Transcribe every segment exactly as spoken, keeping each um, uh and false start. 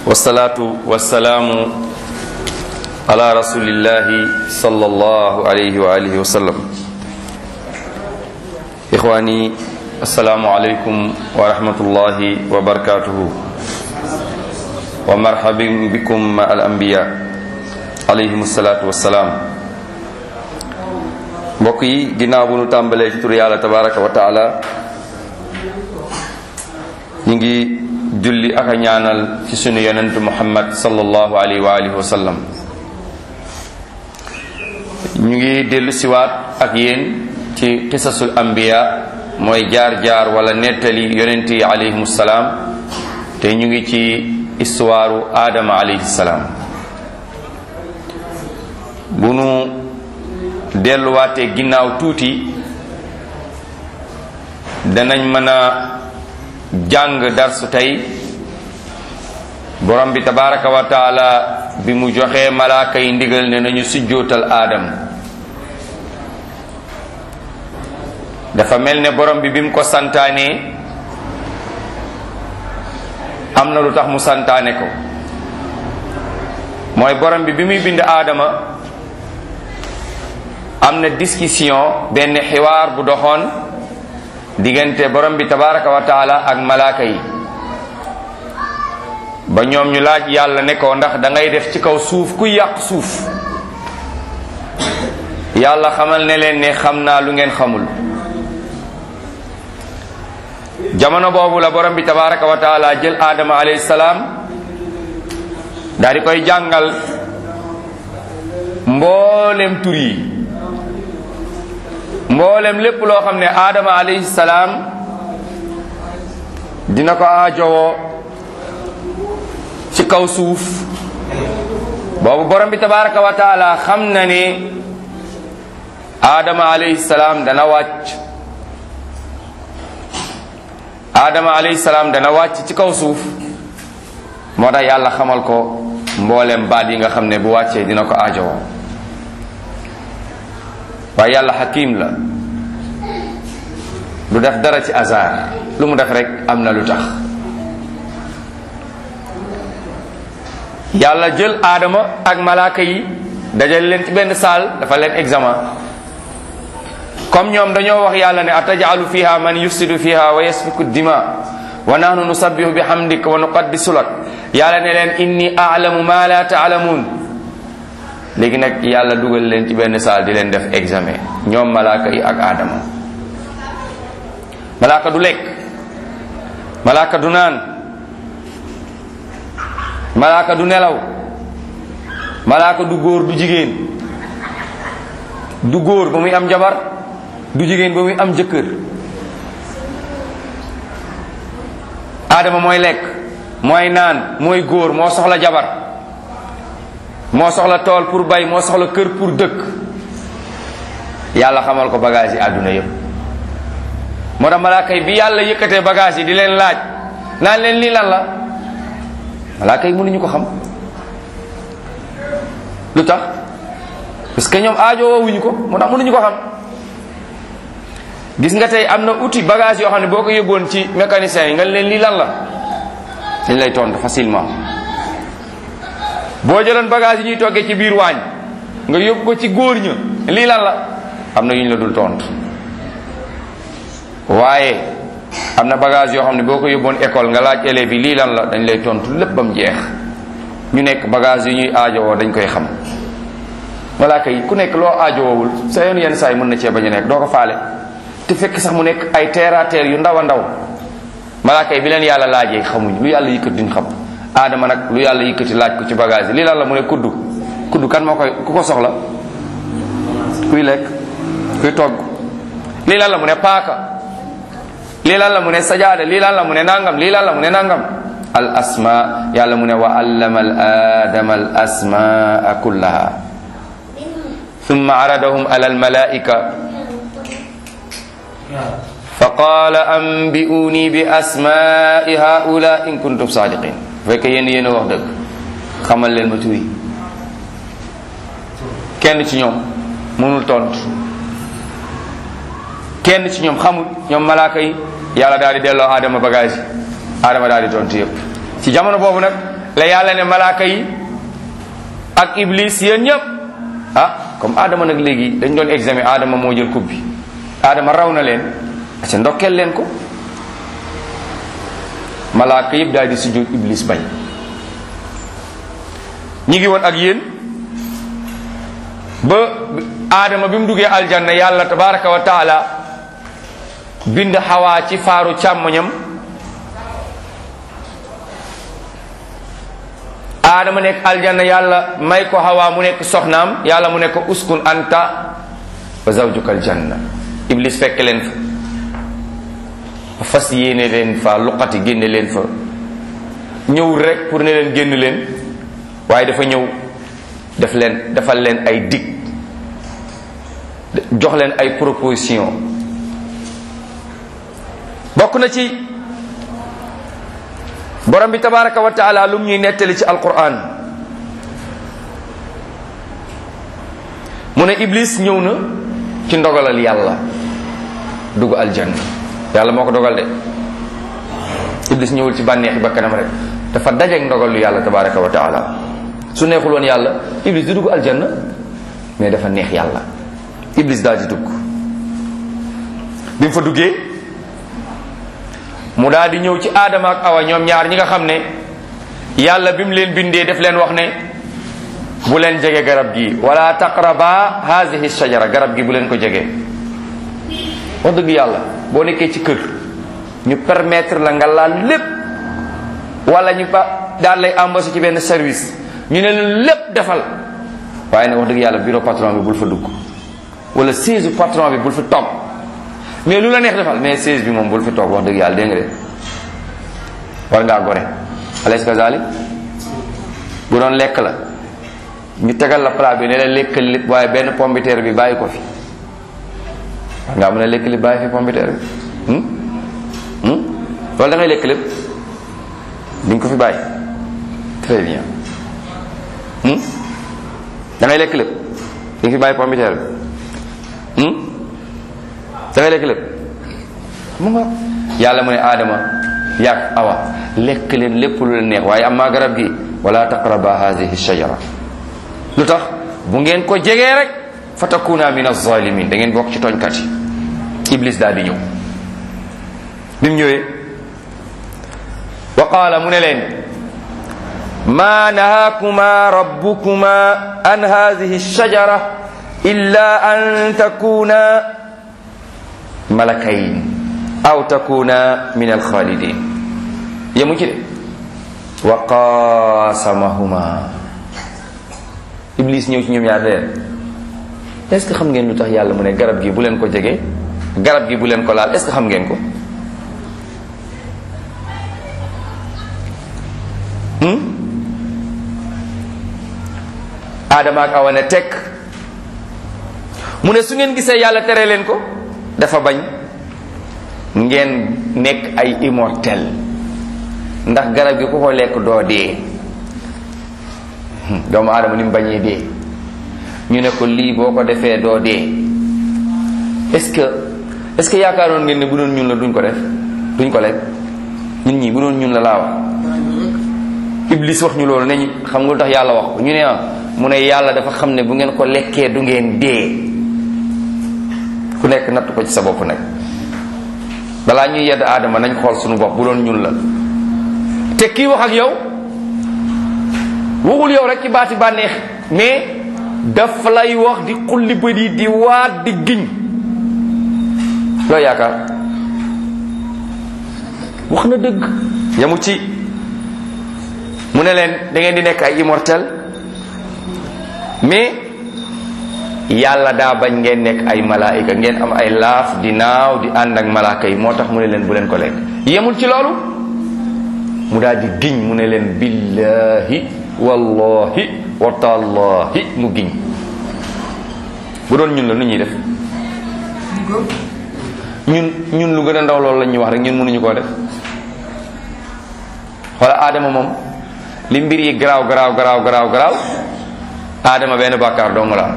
wasalaatu wasalaamu ala rasulillahi sallallahu alayhi wa alihi wa sallam. ixwaani assalaamu alaykum wa rahmatullahi wa barakatuhu wa marhaban bikum ma al anbiya alayhim salaatu wassalaam. mbokk yi ginnaaw bu nu tàmbalee ci tur yàlla tabaraka wa taala, ñu ngi julli ak a ñaanal ci sunu yonentu muhammad sallallahu alayhi wa alihi wa sallam. ñu ngi dellu siwaat ak yéen ci qisasul anbiya, mooy jaar-jaar wala nettali yonent yi alayhimu salaam, te ñu ngi ci histoire Adama alayhi salaam. bu nu delluwaatee ginnaaw tuuti danañ mën a jàng darsu tey. borom bi tabaraka wa taala bi mu joxee malaaka yi ndigal ne nañu sujjootal aadam, dafa mel ne borom bi bi mu ko santaanee am na lu tax mu santaane ko. mooy borom bi bi muy bind aadama am na discussion, benn xiwaar bu doxoon diggante borom bi tabaraka wa taala ak malaaka yi, ba ñoom ñu laaj yàlla ne ko ndax da ngay def ci kaw suuf ku yàq suuf. yàlla xamal ne leen ne xam naa lu ngeen xamul. jamono boobu la borom bi tabaraka wa taala jël aadama alayhi salaam daal di koy jàngal mboolem tur yi, mboolem lépp loo xam ne aadama alayhi salaam dina ko aajowoo ci kaw suuf. boobu borom bi tabaraka wa taala xam na ne aadama alayhi salaam dana wàcc aadama alayhi salaam dana wàcc ci kaw suuf. moo tax yàlla xamal ko mboolem baat yi nga xam ne bu wàccee dina ko aajowoo. waaye yàlla xakim la, du def dara ci hasard, lu mu def rek am na lu tax. yàlla jël aadama ak malaaka yi dajal leen ci benn saal, dafa leen examen. comme ñoom dañoo wax yàlla ne atajalu fiha man yufsidu fiha wa yasfiku dima wa nahnu nusabbihu bihamdika wa nuqaddisu lak. yàlla ne leen inni a'lamu ma la ta'lamun. léegi nag yàlla dugal leen ci benn saal di leen def examen, ñoom malaaka yi ak aadama. malaaka du lekk, malaaka du naan, malaaka du nelaw, malaaka du góor du jigéen, du góor ba muy am jabar, du jigéen ba muy am jëkkër. aadama mooy lekk, mooy naan, mooy góor, moo soxla jabar, moo soxla tool pour bay, moo soxla kër pour dëkk. yàlla xamal ko bagage yi àdduna yépp. moo tax malaaka yi bi yàlla yëkkatee bagage yi di leen laaj naan leen lii lan la, malaaka yi mënuñu ko xam. lu tax? parce que ñoom aajo woowuñu ko, moo tax mënuñu ko xam. gis nga tey am na outil bagage yoo xam ne boo ko yóbboon ci mécanicien yi nga leen lii lan la, dañ lay tontu facilement. boo jëloon bagage yi ñuy toggee ci biir waañ nga yóbbu ko ci góor ña, lii lan la, am na yu ñu la dul tontu. waaye am na bagage yoo xam ne boo ko yóbboon école nga laaj élèves yi lii lan la, dañ lay tontu lépp ba mu jeex. ñu nekk bagage yu ñuy aajowoo dañ koy xam. malaaka yi ku nekk loo aajowoowul sa yoon yenn saa yi mën na cee bañ a nekk, doo ko faale. te fekk sax mu nekk ay terre à terre yu ndaw a ndaw. malaaka yi bi leen yàlla laajee xamuñ, lu yàlla yëkkati duñ xam. aadama nag lu yàlla yëkkati laaj ko ci bagage yi lii lan la mu ne kuddu. kuddu kan moo koy ku ko soxla? kuy lekk, kuy togg. lii lan la mu ne paaka. lii lan la mu ne sajaada. lii lan la mu ne nangam. lii lan la mu ne nangam. al asma, yàlla mu ne wa allama al aadama al asmaa kullaha thumma aradahum ala al malaika fa qaala anbi'uni bi asmaai haula in kuntum sadiqin. bu fekkee yéen yéen a wax dëgg xamal leen ma tur yi. kenn ci ñoom mënul tontu, kenn ci ñoom xamul. ñoom malaaka yi yàlla daal di delloo Adama bagage yi, Adama daal di tontu yëpp. ci jamono boobu nag la yàlla ne malaaka yi ak iblis yéen ñëpp ah comme Adama nag léegi dañ doon examen Adama moo jël coupe bi Adama raw na leen parce que ndokkeel leen ko malaaka yëpp daal di sujjóot iblis bañ ñi ngi woon ak yéen ba Adama bi mu duggee aljanna yàlla tabaraka wa taala bind Xawaa ci faaru càmmoñam Adama nekk aljanna yàlla may ko Xawaa mu nekk soxnaam yàlla mu nekk uskun anta wa zawjuka aljanna iblis fekk leen fa fas yéene leen fa luqati génne leen fa ñëw rek pour ne leen génn leen waaye dafa ñëw def leen defal leen ay dig jox leen ay proposition bokk na ci borom bi tabaraka wa taala lum ñuy nettali ci alquran mu ne iblis ñëw na ci ndogalal yàlla dugg aljanna yàlla moo ko dogal de iblis ñëwul ci bànneexi bakkanam rek dafa dajeek ndogalu yàlla tabaraka wa taala su neexul woon yàlla iblis du dugg aljanna mais dafa neex yàlla iblis daal di dugg bi mu fa duggee mu daal di ñëw ci aadama ak awa ñoom ñaar ñi nga xam ne yàlla bi mu leen bindee def leen wax ne bu leen jege garab gi wala taqraba hazihi shajara garab gi bu leen ko jege wax dëgg yàlla boo nekkee ci kër ñu permettre la nga laal lépp wala ñu ba daal lay embauché ci benn service ñu ne leen lépp defal waaye nag wax dëgg yàlla bureau patron bi bul fa dugg wala siège patron bi bul fa toog mais lu la neex defal mais siège bi moom bul fa toog wax dëgg yàlla dégg nga de war ngaa gore alaysa kazalik bu doon lekk la ñu tegal la plat bi ne la lekkal lépp waaye benn pomme de terre bi bàyyi ko fi war ngaa mën a lekk lépp bàyyi fi pomme de terre bi loolu da ngay lekk lépp di nga ko fi bàyyi très bien da ngay lekk lépp di nga fi bàyyi pomme de terre bi da ngay lekk lépp mu nga yàlla mu ne Adama yaag Awa lekk leen lépp lu leen neex waaye amma garab gi wala taqraba hadhihi shajara lu tax bu ngeen ko jegee rek fa takuna min az-zalimin da ngeen bokk ci tooñkat yi iblis daal di ñëw bi mu ñëwee wa qaala mu ne leen ma nahaakuma rabbukuma an hadhihi shajara illa an takuna malakayn aw takuna min alxaalidin yemu ci de wa qaasamahuma iblis ñëw ci ñoom ñaar leen est-ce que xam ngeen lu tax yàlla mu ne garab gi bu leen ko jege garab gi bu leen ko laal est-ce que xam ngeen ko Adama ak Awa ne tekk mu ne su ngeen gisee yàlla tere leen ko dafa bañ ngeen nekk ay immortel ndax garab gi ku ko lekk doo dee doomu aadama ni mu bañee dee ñu ne ko lii boo ko defee doo dee est-ce que est-ce que yaakaaroon ngeen ne bu doon ñun la duñ ko def duñ ko lekk ñun ñi bu doon ñun la laa wax iblis wax ñu loolu ne ñu xam nga lu tax yàlla wax ko ñu ne ah mu ne yàlla dafa xam ne bu ngeen ko lekkee du ngeen dee ku nekk natt ko ci sa bopp nag balaa ñuy yedd aadama nañ xool suñu bopp bu doon ñun la te kii wax ak yow waxul yow rek ci baati bànneex mais daf lay wax di xulli bët yi di waat di giñ loo yaakaar wax na dëgg yamu ci mu ne leen da ngeen di nekk ay immortel mais yàlla daa bañ ngeen nekk ay malaayika ngeen am ay laaf di naaw di ànd ak malaaka yi moo tax mu ne leen bu leen ko lekk yemul ci loolu mu daal di giñ mu ne leen billahi wallahi wa tallahi mu giñ bu doon ñun la nu ñuy def ñun ñun lu gën a ndaw loolu la ñuy wax rek ñun mënuñu koo def wala aadama moom li mbir yi garaaw garaaw garaaw garaaw garaaw aadama benn bàkkaar dong la am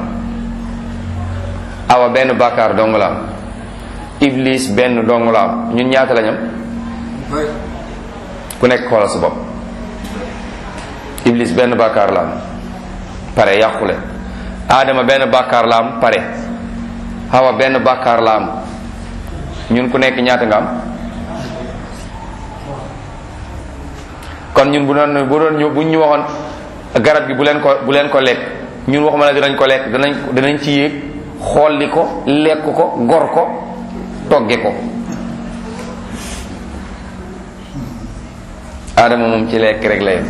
awa benn bàkkaar dong la am iblis benn dong la am ñun ñaata lañam ku nekk xoolal sa bopp Iblis benn bàkkaar la am pare yàqule. Adama benn bàkkaar la am pare. Hawa benn bàkkaar la am. ñun ku nekk ñaata nga am? kon ñun bu doon bu doon ñu bu ñu waxoon garab gi bu leen ko bu leen ko lekk ñun waxuma la dinañ ko lekk danañ danañ ci yéeg xolli ko lekk ko gor ko togge ko. Adama moom ci lekk rek la yem.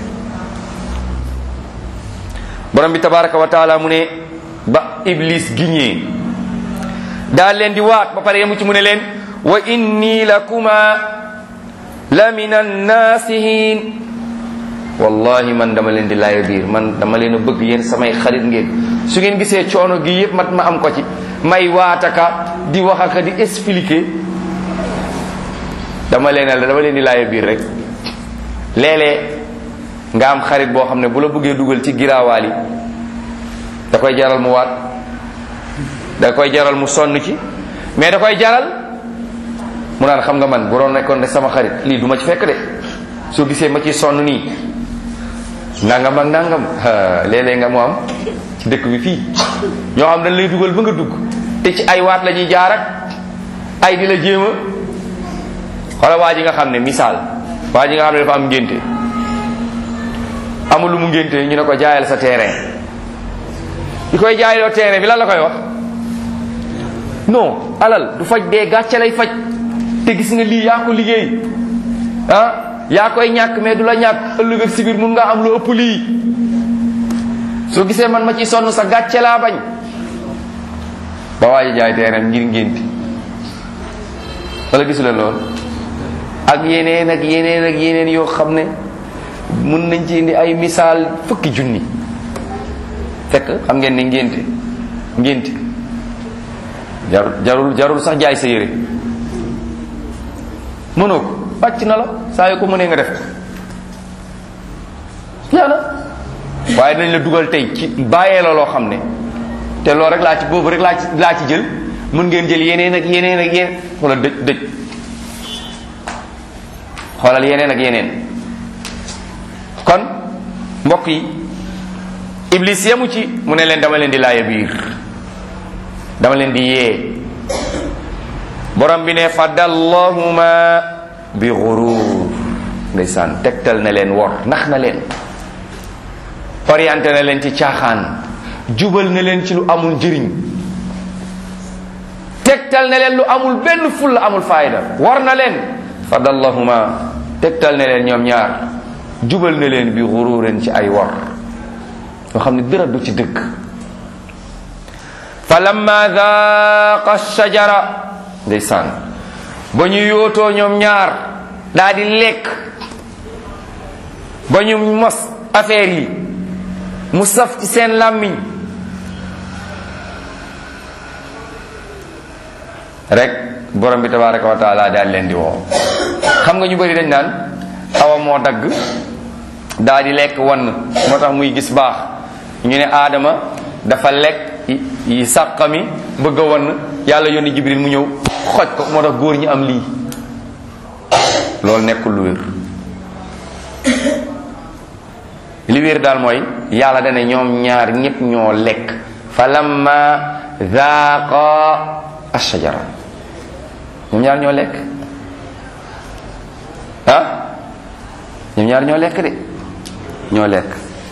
borom bi tabaraka wa taala mu ne ba Iblis giñee daal leen di waat ba pare yemu ci mu ne leen wa inni lakuma la min annasihin wallahi man dama leen di laaya biir man dama leen a bëgg yéen samay xarit ngeen su ngeen gisee coono gi yépp mat ma am ko ci may waataka di waxaka di expliquer dama leen a dama leen di laaya biir rek. léeg-léeg nga am xarit boo xam ne bu la bëggee dugal ci giraawaal yi da koy jaral mu waat da koy jaral mu sonn ci mais da koy jaral mu naan xam nga man bu doon nekkoon ne sama xarit lii du ma ci fekk de soo gisee ma ci sonn nii nangam ak nangam léeg-léeg nga mu am ci dëkk bi fii ñoo xam dañ lay dugal ba nga dugg te ci ay waat la ñuy jaar ak ay di la jéem a xoolal waa ji nga xam ne misaal waa ji nga xam ne dafa am ngénte amul lu mu ngénte ñu ne ko jaayal sa terrain di koy jaayloo terrain bi lan la koy wax non alal du faj dee gàcce lay faj te gis nga lii yaa ko liggéey ah yaa koy ñàkk mais du la ñàkk ëllëg ak si biir mun nga am lu ëpp lii soo gisee man ma ci sonn sa gàcce laa bañ ba waa ji jaay terrain ngir ngénte wala gisu leen loolu ak yeneen ak yeneen ak yeneen yoo xam ne mun nañ ci indi ay misaal fukki junni fekk xam ngeen ne ngénte ngénte jarul jarul jarul sax jaay sa yére mënoo ko wàcc na la saa yoo ko mënee nga def ko yàlla waaye dañ la dugal tey ci bàyyee la loo xam ne te loolu rek laa ci boobu rek laa ci laa ci jël mën ngeen jël yeneen ak yeneen ak yeneen wala dëj dëj xoolal yeneen ak yeneen. kon mbokk yi Iblis yemu ci mu ne leen dama leen di laaya biir dama leen di yee borom bi ne fadallahuma bi ghurur ndeysaan tegtal na leen wor nax na leen orienté na leen ci caaxaan jubal na leen ci lu amul njëriñ tegtal na leen lu amul benn fulla amul faayda war na leen fadallahuma tegtal na leen ñoom ñaar jubal na leen bi xuruuren ci ay wor yoo xam ne dara du ci dëgg fa lamma daaqa shajara ndeysaan ba ñu yootoo ñoom ñaar daa di lekk ba ñu mos affaire yi mu saf ci seen làmmiñ rek borom bi tabaraka wa taala daal leen di woo xam nga ñu bari dañ naan awa moo dagg daa di lekk wann moo tax muy gis baax ñu ne aadama dafa lekk yi sàqami bëgg a wann yàlla yónni jibril mu ñëw xoj ko moo tax góor ñi am lii loolu nekkul lu wér li wér daal mooy yàlla dana ñoom ñaar ñépp ñoo lekk fa lamma zaaqa ashajara ñoom ñaar ñoo lekk ah ñoom ñaar ñoo lekk de ñoo lekk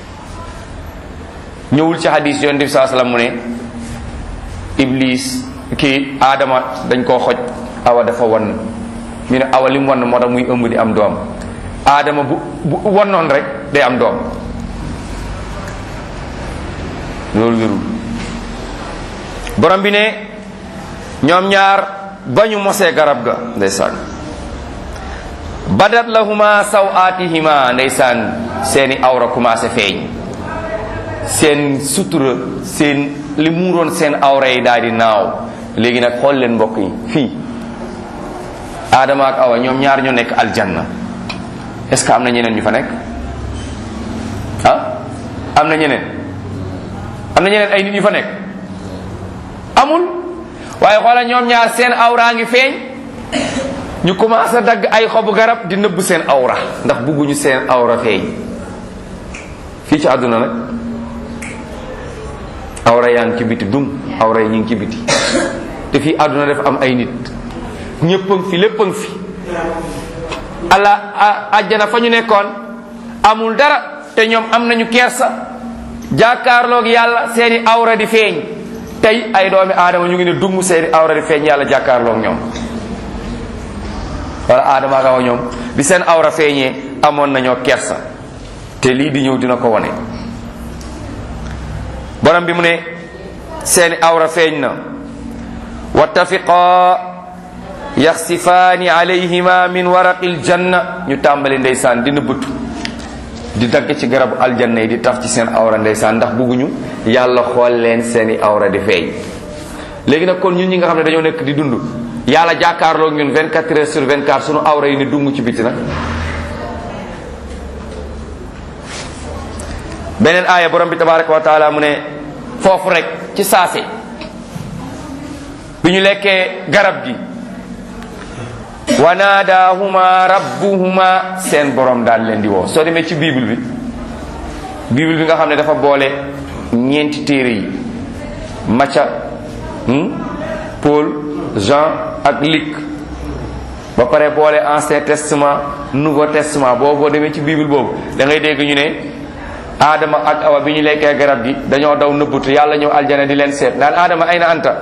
ñëwul ci hadis yonent bi saa sallam mu ne iblis kii aadama dañ koo xoj awa dafa wan ñu ne awa li mu wan moo tax muy ëmb di am doom aadama bu bu wannoon rek day am doom loolu wérul borom bi ne ñoom ñaar ba ñu mosee garab ga ndeysaan badat lahuma sawatihima ndeysaan seeni awra commencé feeñ seen sutura seen li muuroon seen awra yi daal di naaw léegi nag xool leen mbokk yi fii Adama ak Awa ñoom ñaar ñoo nekk aljanna est-ce que am na ñeneen ñu fa nekk ah am na ñeneen am na ñeneen ay nit ñu fa nekk amul waaye xoolal ñoom ñaar seen awra ngi feeñ ñu commencé dagg ay xobu garab di nëbb seen awra ndax bugguñu seen awra feeñ ci àdduna nag awra yaa ngi ci biti dum awra yi ñu ngi ci biti te fii àdduna dafa am ay nit ñëpp a ngi fi lépp a ngi fi allah àjjana fa ñu nekkoon amul dara te ñoom am nañu kersa jàkkaarloog yàlla seeni awra di feeñ tey ay doomi aadama ñu ngi ne dumm seeni awra di feeñ yàlla jàkkaarloog ñoom wala aadama ak awa ñoom bi seen awra feeñee amoon nañoo kersa te lii di ñëw dina ko wone borom bi mu ne seeni awra feeñ na wattafiqa yaxsifaani alayhima min waraqil janna ñu tàmbali ndeysaan di nëbbatu di dagg ci garabu aljanna yi di taf ci seen awra ndeysaan ndax bugguñu yàlla xool leen seeni awra di feeñ léegi nag kon ñun ñi nga xam ne dañoo nekk di dund yàlla jàkkaarloo ñun vingt-quatre heures sur vingt-quatre sunu awra yi ni dung ci biti nag beneen aaya borom bi tabaraka wa taala mu ne foofu rek ci saase bi ñu lekkee garab gi wa naadaahuma rabbuhuma seen borom daal leen di woo soo demee ci bible bi bible bi nga xam ne dafa boole ñeenti téere yi Macca Paul Jean ak Luc ba pare boole ancien testament nouveau testament boobu boo demee ci bible boobu da ngay dégg ñu ne Adama ak Awa bi ñu lekkee garab gi dañoo daw nëbbutu yàlla ñëw aljana di leen seet naan Adama ay na anta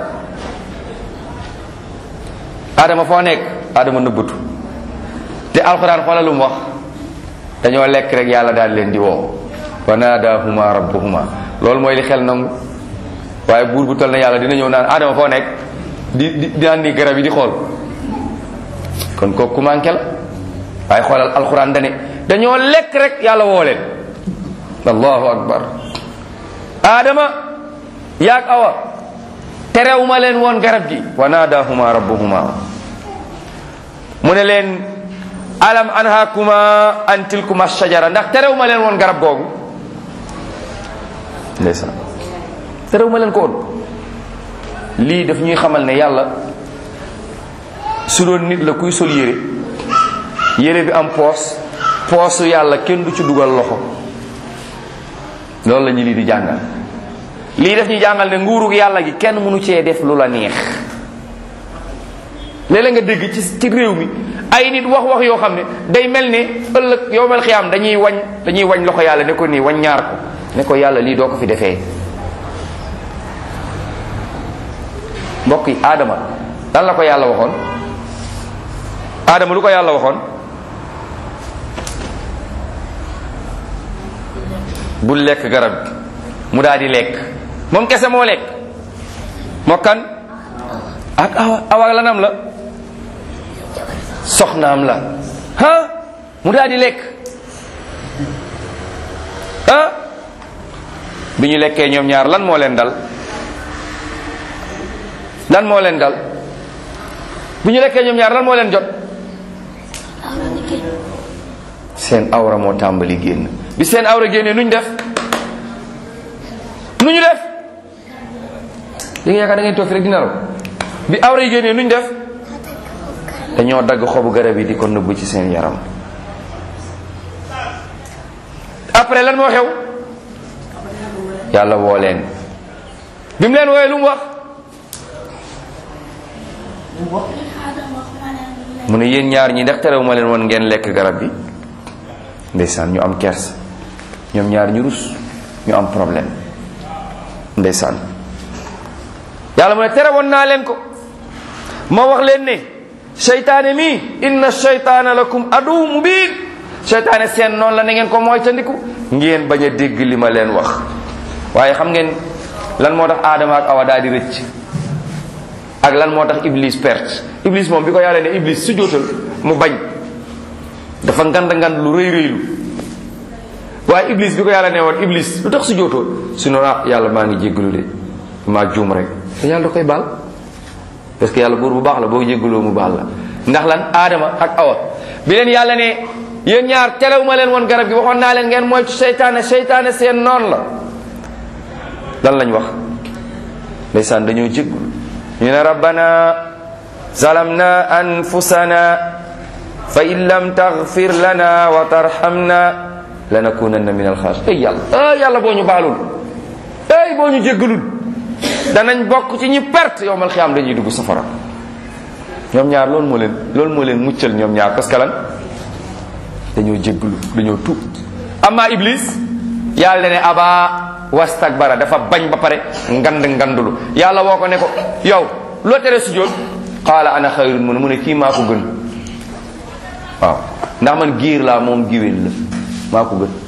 Adama foo nekk Adama nëbbutu te alxuraan xoolal lu mu wax dañoo lekk rek yàlla daal leen di woo wa naadaahuma rabbuhuma loolu mooy li xel nangu waaye buur bu tal na yàlla dina ñëw naan Adama foo nekk di di di naan ni garab yi di xool kon kooku manqué la waaye xoolal alxuraan dane dañoo lekk rek yàlla woo leen allahu akbar Adama yaag Awa terewuma leen woon garab gi wa naadaahuma rabbuhuma mu ne leen alam anhaakuma an tilkuma shajara ndax terewuma leen woon garab googu ndeysaan terewuma leen ko woon lii daf ñuy xamal ne yàlla su doon nit la kuy sol yére yére bi am poos poosu yàlla kenn du ci dugal loxo loolu la ñu lii di jàngal lii daf ñuy jàngal ne nguurug yàlla gi kenn mënu cee def lu la neex léeg-léeg nga dégg ci ci réew mi ay nit wax wax yoo xam ne day mel ne ëllëg yow mel xiyaam dañuy wañ dañuy wañ loxo yàlla ne ko nii wañ ñaar ko ne ko yàlla lii doo ko fi defee mbokk yi Adama lan la ko yàlla waxoon Adama lu ko yàlla waxoon bul lekk garab gi mu daal di lekk moom kese moo lekk moo kan ak awa awa lanam la soxnaam la ha mu daal di lekk ah bi ñu lekkee ñoom ñaar lan moo leen dal lan moo leen dal bi ñu lekkee ñoom ñaar lan moo leen jot seen awra moo tàmbali génn bi seen awra génnee nuñ def nu ñu def li nga yaakaar da ngay toog fi rek di nelaw bi awra yi génnee nuñ def dañoo dagg xobu garab yi di ko nëbb ci seen yaram après lan moo xew yàlla woo leen bi mu leen wooyee lu mu wax mu ne yéen ñaar ñi ndax terew ma leen woon ngeen lekk garab bi ndeysaan ñu am kers ñoom ñaar ñu rus ñu am problème ndeysaan yàlla mu ne tere woon naa leen ko ma wax leen ne seytaane mi inna seytaana lakum adu mubin seytaane seen noonu la na ngeen ko moytandiku ngeen bañ a dégg li ma leen wax waaye xam ngeen lan moo tax Adama ak Awa daal di rëcc ak lan moo tax Iblis perte Iblis moom bi ko yàlla ne Iblis su jootal mu bañ dafa ngand ngand lu rëy rëylu waaye Iblis bi ko yàlla ne woon Iblis lu tax su jootoo su noonu ah yàlla maa ngi jéggalu de maa juum rek te yàlla da koy baal parce que yàlla buur bu baax la boo jéggaloo mu baal la ndax lan Adama ak Awa bi leen yàlla ne yéen ñaar telew ma leen woon garab gi waxoon naa leen ngeen moytu seytaane seytaane seen noonu la lan lañ wax ndeysaan dañoo jéggul ñu ne rabbana zalamna anfusana fa in lam taghfir lana wa tarhamna lanakunanna min alxaas ay yàlla ay yàlla boo ñu baalul ay boo ñu jéggalul danañ bokk ci ñi perte yowmal xiyaam dañuy dugg safara. ñoom ñaar loolu moo leen loolu moo leen muccal ñoom ñaar parce que lan dañoo jéggalu dañoo tuub. amma iblis yàlla ne aba wastakbara dafa bañ ba pare ngand ngandulu yàlla woo ko ne ko yow loo tere sujjóot qaala ana xayrun mu ne mu ne kii maa ko gën waaw ndax man giir laa moom giwél la maa ko gën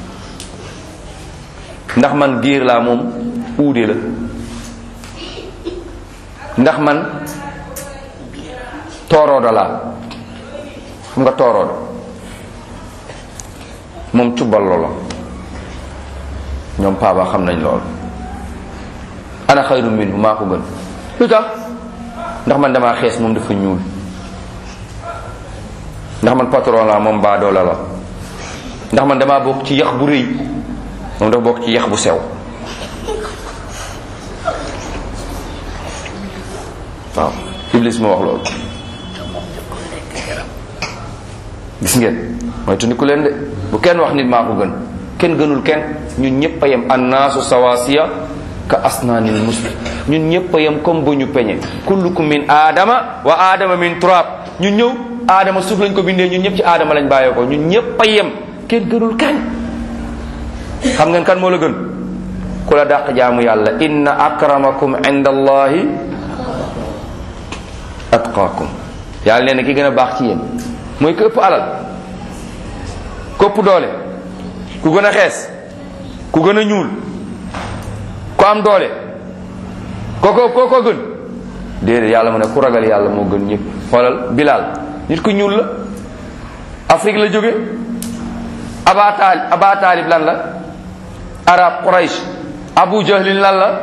ndax man giir laa moom uude la ndax man tooroodo laa xam nga tooroodo moom cubbal loola ñoom paaba xam nañ lool ana xayru minhu maa ko gën lu tax ndax man damaa xees moom dafa ñuul ndax man patron la moom baadoola la ndax man damaa bokk ci yax bu rëy moom dafa bokk ci yax bu sew waaw iblis moo wax loolu gis ngeen mooy tundiku leen de bu kenn wax nit maa ko gën kenn gënul kenn ñun ñëpp a yem annaasu sawaasiya ka asnaanil musli ñun ñëpp a yem comme bu ñu peñe kullukum min aadama wa aadama min turab ñun ñëw aadama suuf lañ ko bindee ñun ñëpp ci aadama lañ bàyyee ko ñun ñëpp a yem kenn gënul kenn xam ngeen kan moo la gën ku la dàq jaamu yàlla inna akramakum inda allahi atqaakum yàlla nee na ki gën a baax ci yéen mooy ku ëpp alal ku ëpp doole ku gën a xees ku gën a ñuul ku am doole kooko kooko gën déedéet yàlla mu ne ku ragal yàlla moo gën ñëpp xoolal Bilal nit ku ñuul la Afrique la jóge Aba Taalib Aba Taalib lan la arab Quraysh Abu Jahlin lan la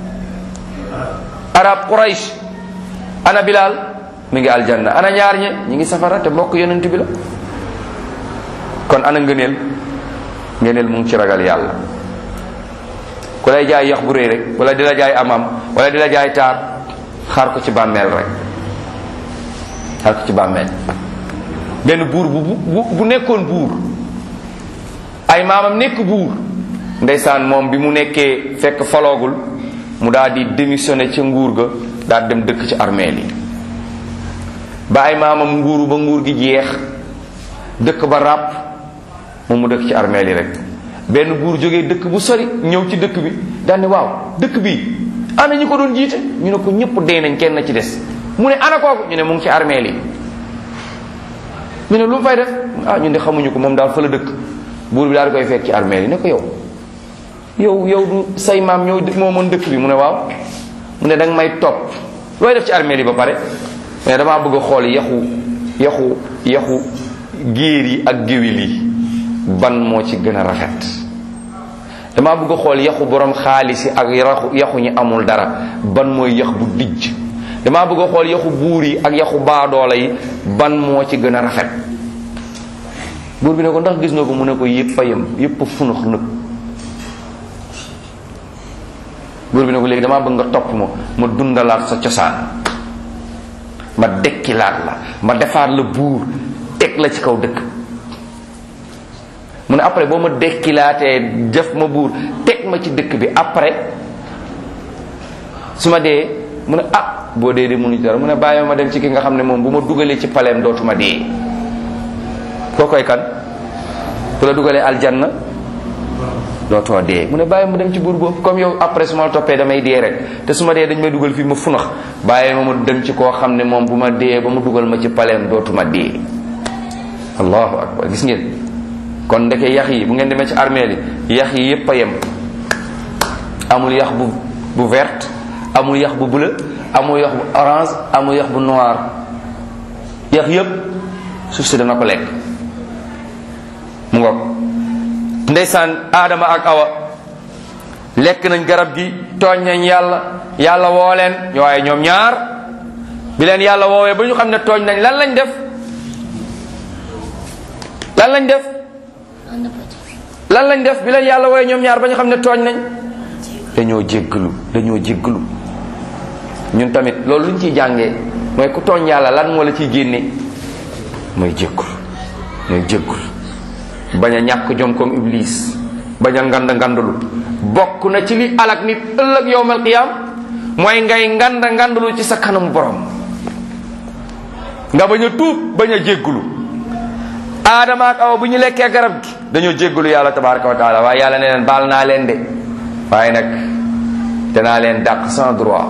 arab Quraysh ana Bilal mi ngi aljanna ana ñaar ñe ñi ngi safara te mbokk yonent bi la kon ana ngëneel ngëneel mu ngi ci ragal yàlla ku lay jaay yax bu rëy rek wala di la jaay amam wala di la jaay taar xaar ko ci bàmmeel rek xaar ko ci bàmmeel benn buur bu bu bu nekkoon buur ay maamam nekk buur ndeysaan moom bi mu nekkee fekk faloogul mu daal di démissionné ci nguur ga daal dem dëkk ci armeel yi ba ay maamam nguuru ba nguur gi jeex dëkk ba ràpp moom mu dëkk ci armeel yi rek benn buur jógee dëkk bu sori ñëw ci dëkk bi daal ne waaw dëkk bi ana ñu ko doon jiite ñu ne ko ñëpp dee nañ kenn ci des mu ne ana kooku ñu ne mu ngi ci armeel yi ñu ne lu mu fay def ah ñu ne xamuñu ko moom daal fa la dëkk buur bi daal di koy fekk ci armeel yi ne ko yow yow yow du say maam ñëw moo mën dëkk bi mu ne waaw mu ne danga may topp looy def ci armeel yi ba pare mais damaa bëgg a xool yaxu yaxu yaxu géer yi ak géwél yi ban moo ci gën a rafet damaa bëgg a xool yaxu borom xaalis yi ak yaxu yaxu ñi amul dara ban mooy yax bu dijj damaa bëgg a xool yaxu buur yi ak yaxu baadoola yi ban moo ci gën a rafet buur bi ne ko ndax gis nga ko mu ne ko yépp a yem yépp a funux nëg buur bi ne ko léegi damaa bëgg nga topp ma ma dundalaat sa cosaan ma dekkilaat la ma defaat la buur teg la ci kaw dëkk mu ne après boo ma dekkilaatee def ma buur teg ma ci dëkk bi après su ma dee mu ne ah boo dee de munu ci dara mu ne bàyyi ma dem ci ki nga xam ne moom bu ma dugalee ci paleem dootuma dee koo koy kan ku la dugalee aljanna dootoo dee mu ne bàyyi ma dem ci buur boobu comme yow après su ma la toppee damay dee rek te su ma dee dañ may dugal fii ma funax bàyyi ma ma dem ci koo xam ne moom bu ma dee ba mu dugal ma ci paleem dootuma dee allahu akbar gis ngeen kon ndeke yax yi bu ngeen demee ci armeel yi yax yi yépp a yem amul yax bu bu verte amul yax bu bleu amul yax bu orange amul yax bu noir yax yépp suuf si dana ko lekk mu ngoog ndeysaan aadama ak awa lekk nañ garab gi tooñ nañ yàlla yàlla woo leen waaye ñoom ñaar bi leen yàlla woowee ba ñu xam ne tooñ nañ lan lañ def lan lañ def lan lañ def bi leen yàlla woowee ñoom ñaar ba ñu xam ne tooñ nañ dañoo jéggalu dañoo jéggalu ñun tamit loolu luñ ciy jàngee mooy ku tooñ yàlla lan moo la ciy génne mooy jéggul mooy jéggul bañ a ñàkk jom comme iblis, bañ a ngand ngandulu. bokk na ci li alak nit ëllëg yowmal qiyam mooy ngay ngand ngandulu ci sa kanam borom, nga bañ a tuub bañ a jéggulu. Aadama ak Awa bu ñu lekkee garab gi dañoo jéggulu yàlla tabaraka wa taala, waaye yàlla ne leen baal naa leen de, waaye nag danaa leen dàq sans droit.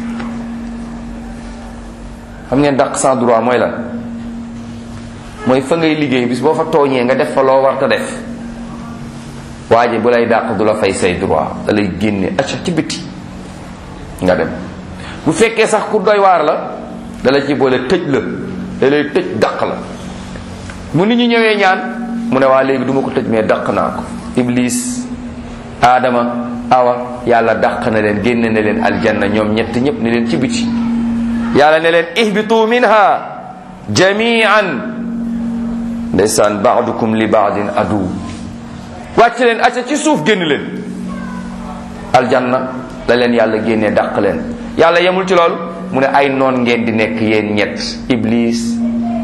xam ngeen dàq sans droit mooy lan? mooy fa ngay liggéey bis boo fa tooñee nga def fa loo war ta def, waa ji bu lay dàq du la fay say droit, da lay génne acca ci biti nga dem. bu fekkee sax ku doy waar la da la ci boole tëj la, da lay tëj dàq la. mu nit ñi ñëwee ñaan mu ne waa léegi du ma ko tëj mais dàq naa ko. Iblis, Adama, Awa, yàlla dàq na leen, génne na leen aljanna ñoom ñett ñëpp ne leen ci biti. yàlla ne leen ihbitu minha jami'an, ndeysaan ba'dukum li ba'din adu. wàcc leen acca ci suuf génn leen. aljanna la leen yàlla génnee dàq leen. yàlla yemul ci loolu mu ne ay noon ngeen di nekk yéen ñett, Iblis,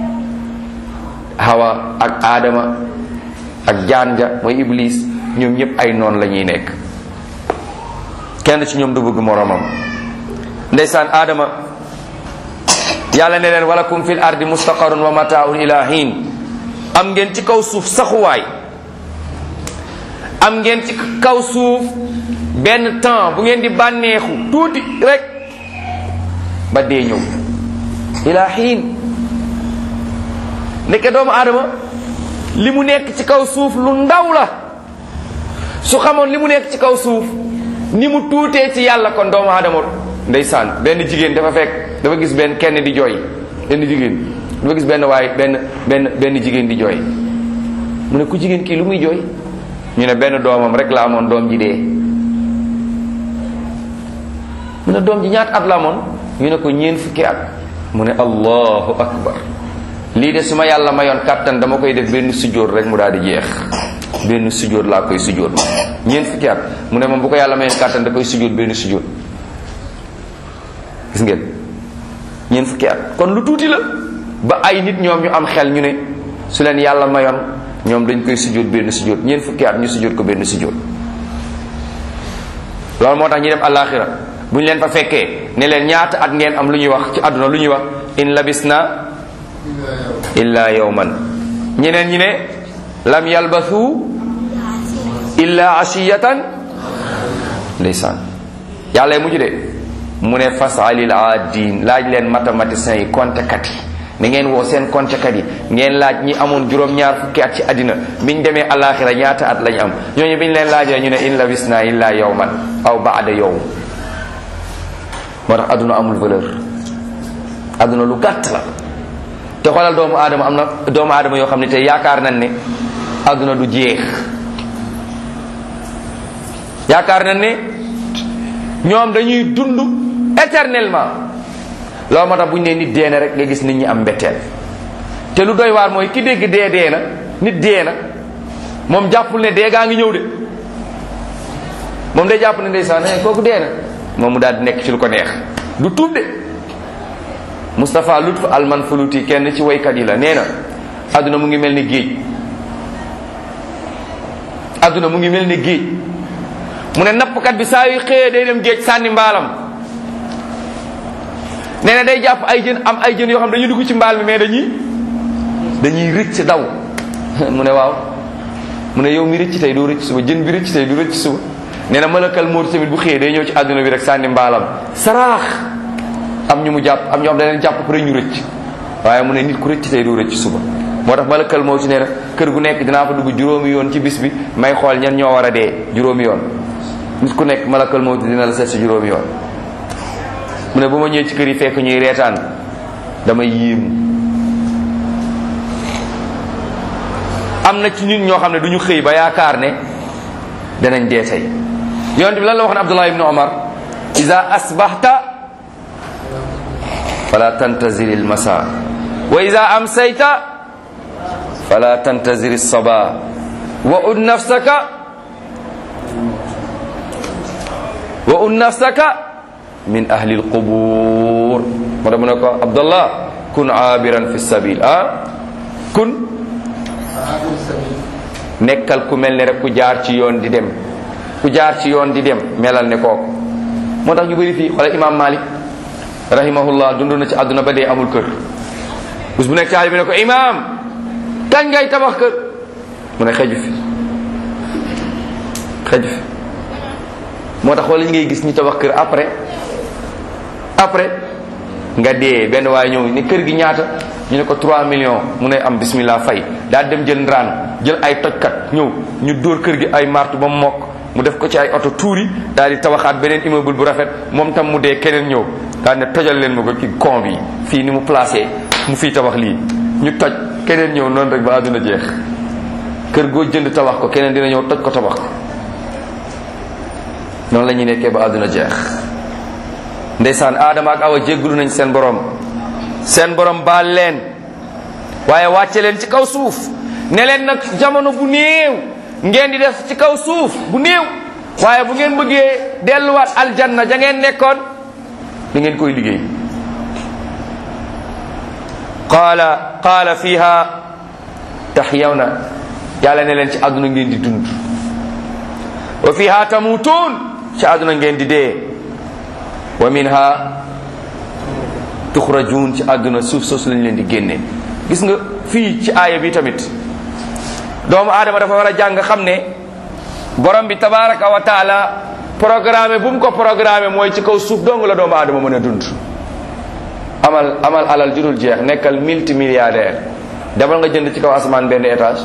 Hawa ak Adama ak jaanja mooy Iblis, ñoom ñëpp ay noon la ñuy nekk. kenn ci ñoom du bëgg moromam. ndeysaan Adama yàlla ne leen walakum fil ardi mustaqarrun wa mata'un ila hin, am ngeen ci kaw suuf saxuwaay, am ngeen ci kaw suuf benn temps bu ngeen di bànneexu tuuti rek ba dee ñëw. ila hin nekke doomu aadama li mu nekk ci kaw suuf lu ndaw la. su xamoon li mu nekk ci kaw suuf ni mu tuutee ci yàlla, kon doomu aadama ndeysaan benn jigéen dafa fekk dafa gis benn kenn di jooy, benn jigéen dafa gis benn waay benn benn benn jigéen di jooy. mu ne ku jigéen kii lu muy jooy? ñu ne benn doomam rek la amoon, doom ji dee. mu ne doom ji ñaata at la amoon? ñu ne ko ñeent fukki at. mu ne allahu akbar, lii de su ma yàlla mayoon kàttan dama koy def benn sujjóot rek mu daal di jeex. benn sujjóot laa koy sujjóot. ñeent fukki at mu ne moom bu ko yàlla mayoon kàttan da koy sujjóot benn sujjóot. gis ngeen ñeent fukki at kon lu tuuti la. ba ay nit ñoom ñu am xel ñu ne su leen yàlla mayoon ñoom dañ koy sujjóot benn sujjóot. ñeent fukki at ñu sujjóot ko benn sujjóot. loolu moo tax ñu dem àllaaxira bu ñu leen fa fekkee ne leen ñaata at ngeen am lu ñuy wax ci àdduna lu ñuy wax in labisna illa yawman. ñeneen ñi ne lam yalbathu illa ashiyatan. ndeysaan yàlla mujj de mu ne fasalil aadin, laaj leen mathématiciens yi comptekat yi, na ngeen woo seen comptekat yi ngeen laaj ñi amoon juróom-ñaar fukki at ci àddina biñ demee alaxira ñaata at lañ am. ñooñu biñ leen laajee ñu ne in labisna illa yawman aw ba'da yawm. moo tax àdduna amul valeur, àdduna lu gàtt la. te xoolal doomu aadama am na doomu aadama yoo xam ne te yaakaar nañ ne àdduna du jeex, yaakaar nañ ne ñoom dañuy dund éternellement. loolu moo tax bu ñu nee nit dee na rek nga gis nit ñi am mbetteel. te lu doy waar mooy ki dégg dee dee na, nit dee na, moom jàppul ne dee gaa ngi ñëw de. moom day jàpp ne ndeysaan kooku dee na, moom mu daal di nekk ci lu ko neex, du tuub de. Moustapha Lutf Al-Manfuluti kenn ci waykat yi la, nee na adduna mu ngi mel ni géej. adduna mu ngi mel ni géej. mu ne nappkat bi saa yu xëyee day dem géej sànni mbaalam. nee na day jàpp ay jën, am ay jën yoo xam dañuy dugg ci mbaal mi mais dañuy dañuy rëcc daw. mu ne waaw, mu ne yow mi rëcc tey doo rëcc suba, jën bi rëcc tey du rëcc suba. nee na malakal mawt tamit bu xëyee day ñëw ci adduna bi rek sànni mbaalam saraax. am ñu mu jàpp, am ñoo xam da leen jàpp pare ñu rëcc. waaye mu ne nit ku rëcc tey doo rëcc suba. moo tax malakal mawt nee na kër gu nekk dinaa fa dugg juróomi yoon ci bis bi may xool ñan ñoo war a dee juróomi yoon. nit ku nekk malakal mawt dina la seet si juróomi yoon. mu ne bu ma ñëwee ci kër yi fekk ñuy reetaan damay yéemu. am na ci nit ñoo xam ne du ñu xëy ba yaakaar ne danañ dee tey. yonent bi lan la wax ne Abdullah ibn Omar, iza asbahta fala tantazir al masa wa iza amsayta fala tantazir as sabah wa ud nafsaka wa un nafsaka min ahli alqubur. moo tax mu ne ko Abdallah kun aabiran fi sabil. ah kun nekkal ku mel ne rek ku jaar ci yoon di dem ku jaar ci yoon di dem melal ne kooku. moo tax ñu bëri fii xoolal imam Malik rahimahullah dund na ci àdduna ba dee amul kër. bés bu nekk taalibe bi ne ko imam kañ ngay tabax kër mu ne xeju fi xeju fi. moo tax xoolal ngay gis ñu tabax kër après après nga dee benn waaye ñëw ne kër gi ñaata ñu ne ko trois millions mu ne am bismillah fay daal dem jël ndraan jël ay tojkat ñëw ñu dóor kër gi ay martu ba mu mokk mu def ko ci ay oto tuuri daal di tabaxaat beneen immeuble bu rafet moom tam mu dee keneen ñëw daal ne tojal leen ma ko ci con bi fii ni mu placé mu fii tabax lii ñu toj keneen ñëw noonu rek ba àdduna jeex. kër goo jënd tabax ko keneen dina ñëw toj ko tabax ko noonu la ñuy nekkee ba àdduna jeex. ndeysaan Adama ak Awa jéggulu nañ seen borom seen borom baal leen waaye wàcce leen ci kaw suuf ne leen nag jamono bu néew ngeen di def ci kaw suuf bu néew waaye bu ngeen bëggee delluwaat aljanna ja ngeen nekkoon da ngeen koy liggéey. qaala qaala fiha tahyawna yàlla ne leen ci àdduna ngeen di dund wa fiha tamutuun ci àdduna ngeen di dee wa minha tuxrajuun ci àdduna suuf soosu lañ leen di génne. gis nga fii ci aaya bi tamit doomu aadama dafa war a jàng xam ne borom bi tabaraka wa taala programme bu mu ko programme mooy ci kaw suuf dong la doomu aadama mën a dund. amal amal alal jurul jeex nekkal multimilliardaire demal nga jënd ci kaw asamaan benn étage.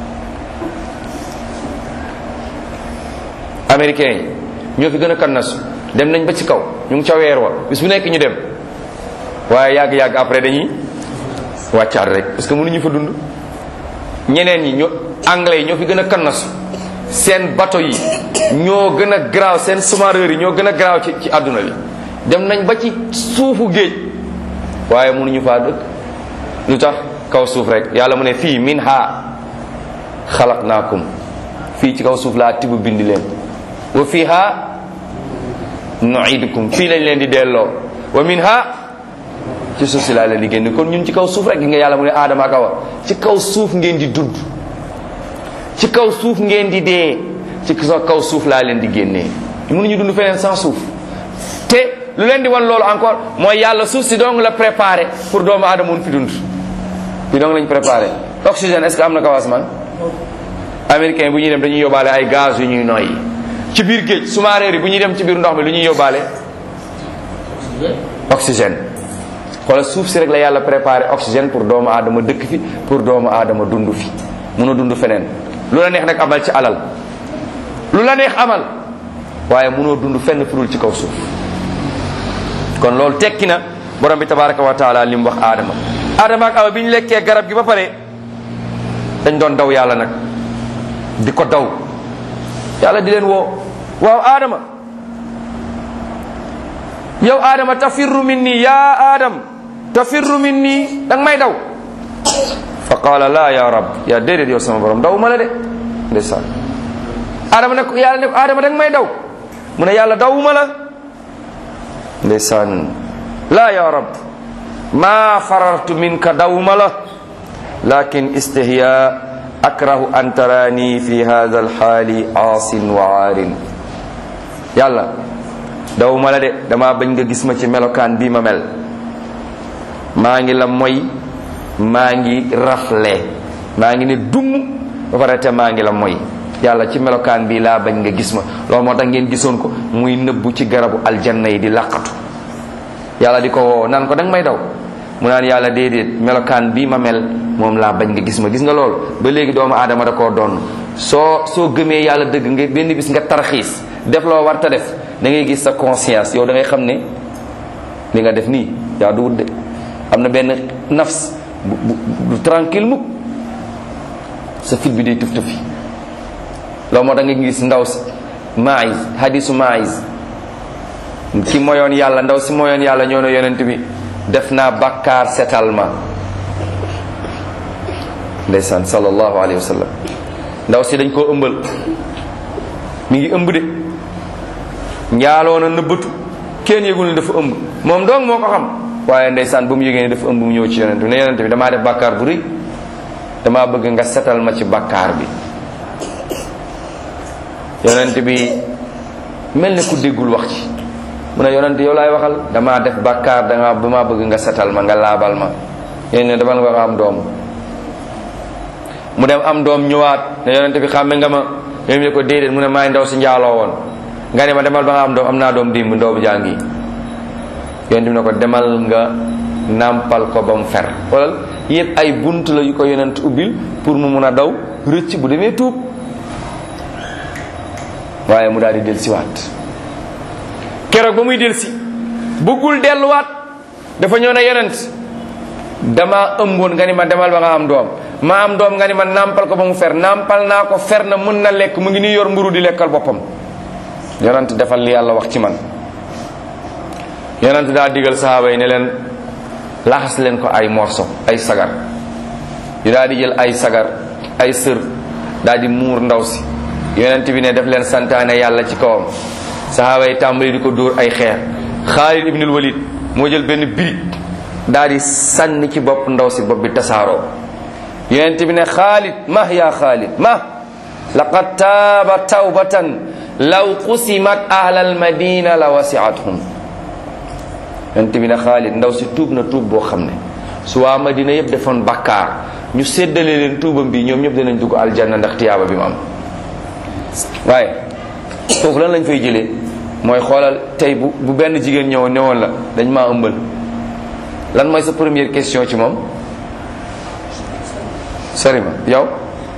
américains yi ñoo fi gën a kannasu dem nañ ba ci kaw ñu ngi ca weer wa bis bu nekk ñu dem waaye yàgg-yàgg après dañuy wàccaat rek parce que mënuñu fa dund. ñeneen ñi ñoo anglais yi ñoo fi gën a kannasu seen bateau yi ñoo gën a garaaw seen sous-marins yi ñoo gën a garaaw ci ci àdduna bi dem nañ ba ci suufu géej waaye mënuñu faa dëkk. lu tax kaw suuf rek yàlla mu ne fii minha xalaqnaakum fii ci kaw suuf laa tibb bindi leen wa fiha nu'idukum fii lañ leen di delloo wa minha ci suuf si laa leen di génn. kon ñun ci kaw suuf rek gi nga yàlla mu ne Adama ak Awa ci kaw suuf ngeen di dund ci kaw suuf ngeen di dee ci kaw suuf laa leen di génnee. mënuñu dund feneen sans suuf te lu leen di wan loolu encore mooy yàlla suuf si dong la préparé pour doomu aadama mun fi dund fi dong lañ préparé. oxygène est-ce que am na kaw asamaan. américain bu ñuy dem dañuy yóbbaale ay gaz yu ñuy noyyi ci biir géej sous-marins yi bu ñuy dem ci biir ndox mi lu ñuy yóbbaale oxygène. xoolal suuf si rek la yàlla préparé oxygène pour doomu aadama dëkk fi pour doomu aadama dund fi mun a dund feneen. lu la neex nag amal ci alal lu la neex amal waaye munoo dund fenn furul ci kaw suuf. kon loolu tekki na borom bi tabaraka wa taala li mu wax Adama. Adama ak Awa bi ñu lekkee garab gi ba pare dañ doon daw yàlla nag di ko daw yàlla di leen woo waaw Adama yow Adama tafirru minni yaa Adam tafirru minni danga may daw. fa qaala laa ya rab yaa déedéet yow sama borom daw ma la de ndeysaan. Adama ne ko yàlla ne ko Adama danga may daw mu ne yàlla dawuma la ndeysaan. laa ya rab maa farartu minka dawuma la lakin istihya akrahu an tarani fi hadha alxaali aasin wa aarin. yàlla dawuma la de dama bañ nga gis ma ci melokaan bii ma mel maa ngi la moy maa ngi rafle maa ngi ne dumm ba pare te maa ngi la moy yàlla ci melokaan bii laa bañ nga gis ma. loolu moo tax ngeen gisoon ko muy nëbbu ci garabu aljanna yi di laqatu yàlla di ko woo naan ko danga may daw mu naan yàlla déedéet melokaan bii ma mel moom laa bañ nga gis ma. gis nga loolu ba léegi doomu aadama da koo doon soo soo gëmee yàlla dëgg nga benn bis nga tarxiis def loo war ta def da ngay gis sa conscience yow da ngay xam ne li nga def nii yaa du wut de am na benn nafs bu bu du tranquille mukk sa fit bi day tuf tufi. loolu moo tax nga gis ndaw si Maïs hadisu Maïs ki moyoon yàlla ndaw si moyoon yàlla ñoo ne yonent bi def naa bakkaar setal ma ndeysaan sallallahu alayhi wa sallam. ndaw si dañ koo ëmbal mi ngi ëmb de njaaloo na nëbbatu kenn yëgul ne dafa ëmb moom dong moo ko xam waaye ndeysaan bu mu yëgee ne dafa ëmb mu ñëw ci yonent bi ne yonent bi damaa def bàkkaar bu rëy damaa bëgg nga setal ma ci bàkkaar bi yonent bi mel ne ku déggul wax ci mu ne yonent yow laay waxal damaa def bàkkaar danga dama bëgg nga setal ma nga laabal ma yéen ne demal nga am doom mu dem am doom ñëwaat ne yonent bi xàmme nga ma yéen ne ko déedéet mu ne maay ndaw si njaaloo woon nga ne ma demal ba nga am doom am naa doom dimb ndoobu jàngi yonent bi ne ko demal nga nàmpal ko ba mu fer xoolal yëpp ay bunt la yu ko yonent ubbil pour mu mun a daw rëcc bu demee tuub waaye mu daal di del siwaat keroog ba muy del si bëggul delluwaat dafa ñëw ne yonent dama ëmboon nga ni ma demal ba nga am doom ma am doom nga ni ma nàmpal ko ba mu fer nàmpal naa ko fer na mën na lekk mu ngi nii yor mburu di lekkal boppam yonent defal li yàlla wax ci man yonent daa digal sahaaba yi ne leen laxas leen ko ay morso ay sagar yu daal di jël ay sagar ay sër daal di muur ndaw si yonent bi ne def leen santaane yàlla ci kawam sahaaba yi tàmbali di ko dóor ay xeer Xaalid ibnul Walid moo jël benn birig daal di sànni ci bopp ndaw si bopp bi tasaaroo yonent bi ne Xaalid ma yaa Xaalid ma laqad taaba tawbatan law qusimat ahlal madina la wasiathum yonent bi ne Xaalid ndaw si tuub na tuub boo xam ne su waa madina yëpp defoon bakkaar ñu séddale leen tuubam bi ñoom ñëpp danañ dugg aljanna ndax tiyaaba bi mu am waaye foofu lan lañ fay jëlee mooy xoolal tey bu bu benn jigéen ñëwoon ne woon la dañ maa ëmbal lan mooy sa première question ci moom sori ma yow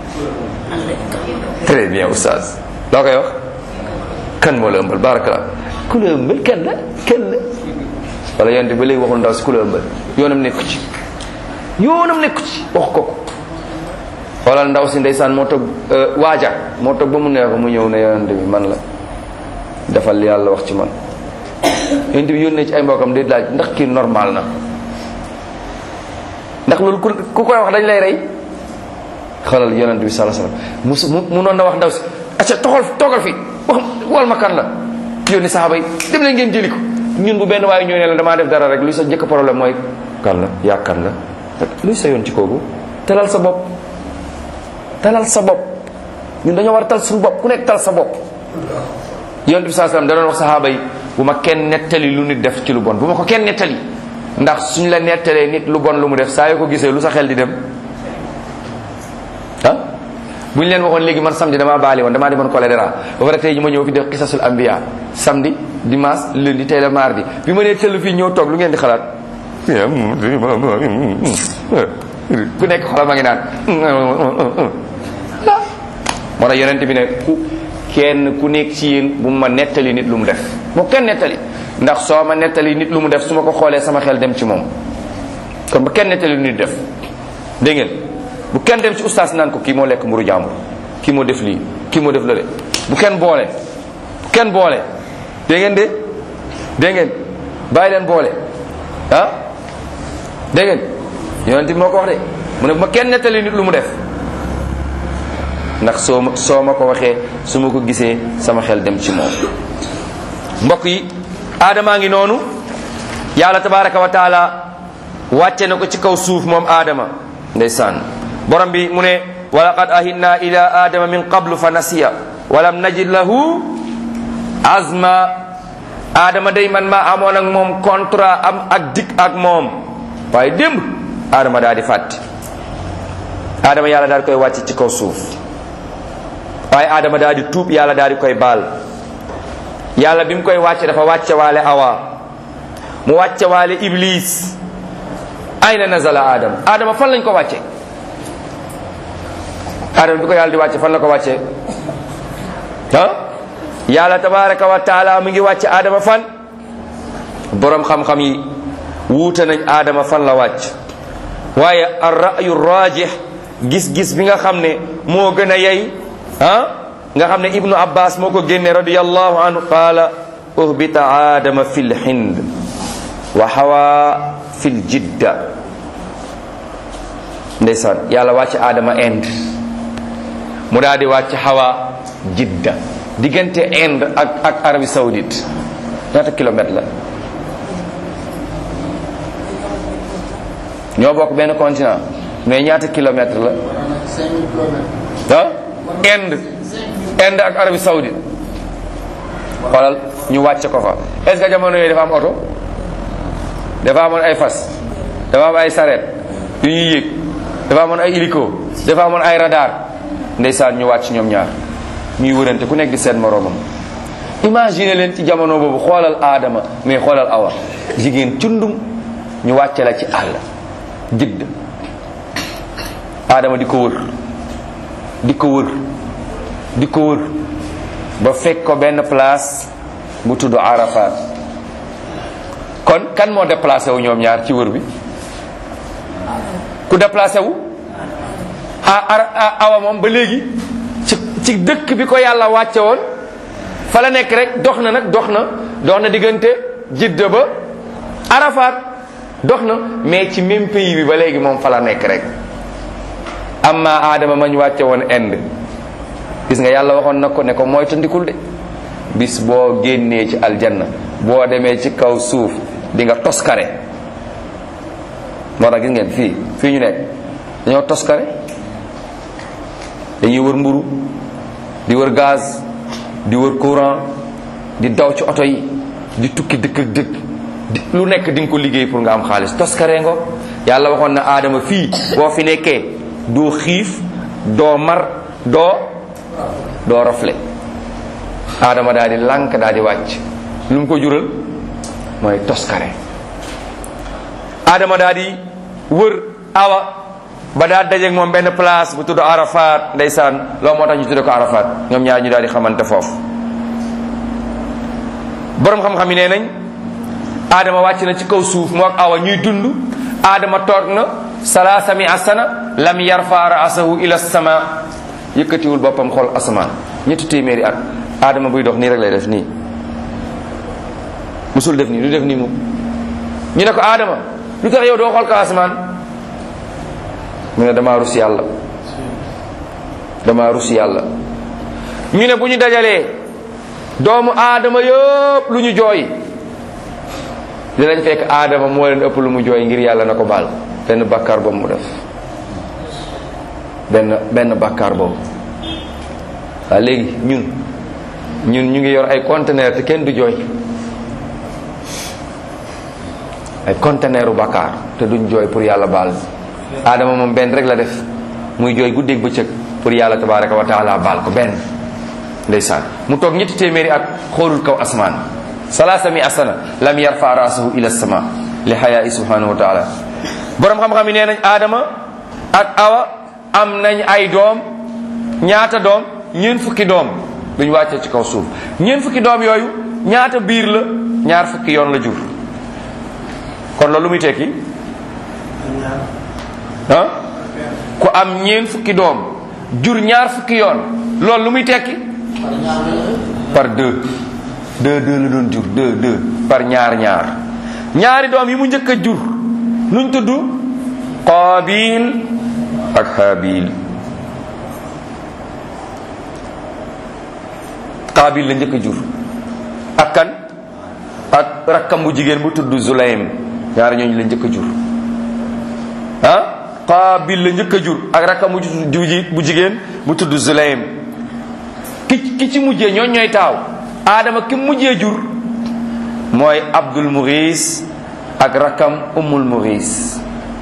très bien oustaz loo koy wax kan moo la ëmbal barakallah ku la ëmbal kenn la kenn la wala yonte ba léegi waxul ndaw si ku la ëmbal yoonam nekku ci yoonam nekku ci wax ko ko xoolal ndaw si ndeysaan moo toog waaja moo toog ba mu neex mu ñëw ne yonente bi man la defal yàlla wax ci man yonente bi yónnee ci ay mbokkam di laaj ndax kii normal na ndax loolu ku ku koy wax dañ lay rey xoolal yonente bi sallallahu alayhi wasallam mu mu noon na wax ndaw si acca toxal toogal fi wax wal ma kan la yónni saxaaba yi dem leen ngeen jëli ko ñun bu benn waaye ñëw ne la damaa def dara rek luy sa njëkk problème mooy kan la yaa kan la luy sa yoon ci kooku talal sa bopp talal sa bopp ñun dañoo war a tal suñu bopp ku nekk tal sa bopp yonent bi sallallahu alayhi wasallam da doon wax saxaaba yi bu ma kenn nettali lu nit def ci lu bon bu ma ko kenn nettali ndax suñ la nettalee nit lu bon lu mu def saa yoo ko gisee lu sa xel di dem ah bu ñu leen waxoon léegi man samedi damaa baali woon damaa demoon choléra ba pare tey ñu ma ñëw fi def qisasul anbiya samedi dimanche lundi tey la mardi bi ma nee tëll fii ñëw toog lu ngeen di xalaat ku nekk xolam ma ngi naan moo tax yonent bi ne ku kenn ku nekk ci yéen bu ma nettali nit lu mu def moo kenn nettali ndax soo ma nettali nit lu mu def su ma ko xoolee sama xel dem ci moom kon ba kenn nettali lu nit def dégg ngeen bu kenn dem ci ustaas naan ko kii moo lekk mburu jàmbur kii moo def lii kii moo def lële bu kenn boole bu kenn boole dégg ngeen de dégg ngeen bàyyi leen boole ah dégg ngeen yonent bi moo ko wax de mu ne bu ma kenn nettali nit lu mu def ndax soo ma soo ma ko waxee su ma ko gisee sama xel dem ci moom mbokk yi aadamaa ngi noonu yàlla tabaraka wa taala wàcce na ko ci kaw suuf moom aadama ndeysaan borom bi mu ne wa laqad ahidna ila adama min qablu fa nasiya walam najid lahu azma aadama day man maa amoon ak moom contrat am ak dik ak moom waaye démb aadama daal di fàtte aadama yàlla daal di koy wàcce ci kaw suuf waaye aadama daal di tuub yàlla daal di koy baal yàlla bi mu koy wàcce dafa wàcce waale awa mu wàcce waale iblis ayna nazala adam adama fan lañ ko wàcce adama bi ko yàlla di wàcce fan la ko wàcce ah yàlla tabaraka wa taala mu ngi wàcce adama fan borom xam-xam yi wuute nañ adama fan la wàcc waaye ar ra'yu rajih gis-gis bi nga xam ne moo gën a yey ah nga xam ne ibnu abbas moo ko génne radiyallahu anhu qaala uhbita adama fi l hind wa hawa fi l jidda ndeysaan yàlla wàcc adama inde mu daal di wàcc hawa jidda diggante inde ak ak Arabie Saoudite ñaata kilomètre la ñoo bokk benn continent mais ñaata kilomètre la ah inde Inde ak Arabie Saoudite xoolal ñu wàcc ko fa. est-ce que jamono yooyu dafa am oto, dafa amoon ay fas, dafa am ay sareet yu ñuy yéeg, dafa amoon ay hélico, dafa amoon ay radar. ndeysaan ñu wàcc ñoom ñaar ñuy wërante ku nekk di seen moroomam. imagine leen ci jamono boobu, xoolal Adama mais xoolal Awa, jigéen cundum ñu wàcce la ci àll Jidda. Adama di ko wër di ko wër di ko wër ba fekk ko benn place bu tudd Arafat. kon kan moo déplacé wu ñoom ñaar ci wër bi? ku déplacé wu? a Awa moom ba léegi ci ci dëkk bi ko yàlla wàcce woon fa la nekk rek. dox na nag dox na dox na diggante Jidda ba Arafat, dox na, mais ci même pays bi ba léegi moom fa la nekk rek. amma Adama ma ñu wàcce woon Inde, gis nga yàlla waxoon na ko ne ko mooy tandikul de, bis boo génnee ci aljanna boo demee ci kaw suuf di nga toskare. moo tax gis ngeen fii fii ñu nekk dañoo toskare, dañuy wër mburu, di wër gaz, di wër courant, di daw ci oto yi, di tukki dëkk ak dëkk, di lu nekk di nga ko liggéey pour nga am xaalis. toskare ngo yàlla waxoon na Adama fii boo fi nekkee doo xiif, doo mar, doo doo rafle. Adama daal di lànk daal di wàcc. lu mu ko jural mooy toskare. Adama daal di wër Awa ba daal dajeeg moom benn place bu tudd Arafat. ndeysaan loolu moo tax ñu tudde ko Arafat. ñoom ñaar ñu daal di xamante foofu. borom xam-xam yi nee nañ Adama wàcc na ci kaw suuf moo ak Awa ñuy dund. Adama toog na salaasa mi asana lam yarfa ra'sahu ila sama, yëkkatiwul boppam xool asamaan ñetti téeméeri at. Adama buy dox nii rek lay def nii, musul def nii, du def nii moom. ñu ne ko Adama lu tax yow doo xool ko asamaan? mu ne damaa rus yàlla, damaa rus yàlla. ñu ne bu ñu dajalee doomu Adama yëpp lu ñu jooy, dinañ fekk Adama moo leen ëpp lu mu jooy ngir yàlla na ko baal benn bàkkaar boobu mu def, benn benn bàkkaar boobu. waaw léegi ñun ñun ñu ngi yor ay conteneur te kenn du jooy, ay conteneur u bàkkaar te duñ jooy pour yàlla baal. Adama moom benn rek la def, muy jooy guddeeg bëccëg pour yàlla tabaraka wa taala baal ko benn. ndeysaan mu toog ñetti téeméeri at xoolul kaw asmaan, salaasa mi asana lam yarfa ra'sahu ila sama li xayaa subhanahu wa taala. borom xam-xam yi nee nañ Adama ak Awa am nañ ay doom. ñaata doom? ñeent fukki doom duñ wàccee ci kaw suuf. ñeent fukki doom yooyu ñaata biir la? ñaar fukki yoon la jur. kon loolu lu muy tekki? ah ku am ñeent fukki doom jur ñaar fukki yoon, loolu lu muy tekki? par deux deux deux la doon jur deux deux par ñaar ñaar. ñaari doom yi mu njëkk a jur nuñ tudd? Qaabil ak Haabil. Qaabil la njëkk a jur ak kan? ak rakkam bu jigéen bu tudd Zulaym. ñaari ñooñu la njëkk a jur. ah Qaabil la njëkk a jur ak rakkam bu bu jigéen bu tudd Zulaym. ki ki ci mujjee ñooñ ñooy taaw. Adama ki mujjee jur mooy Abdul Mughis ak rakkam Ummul Mughis.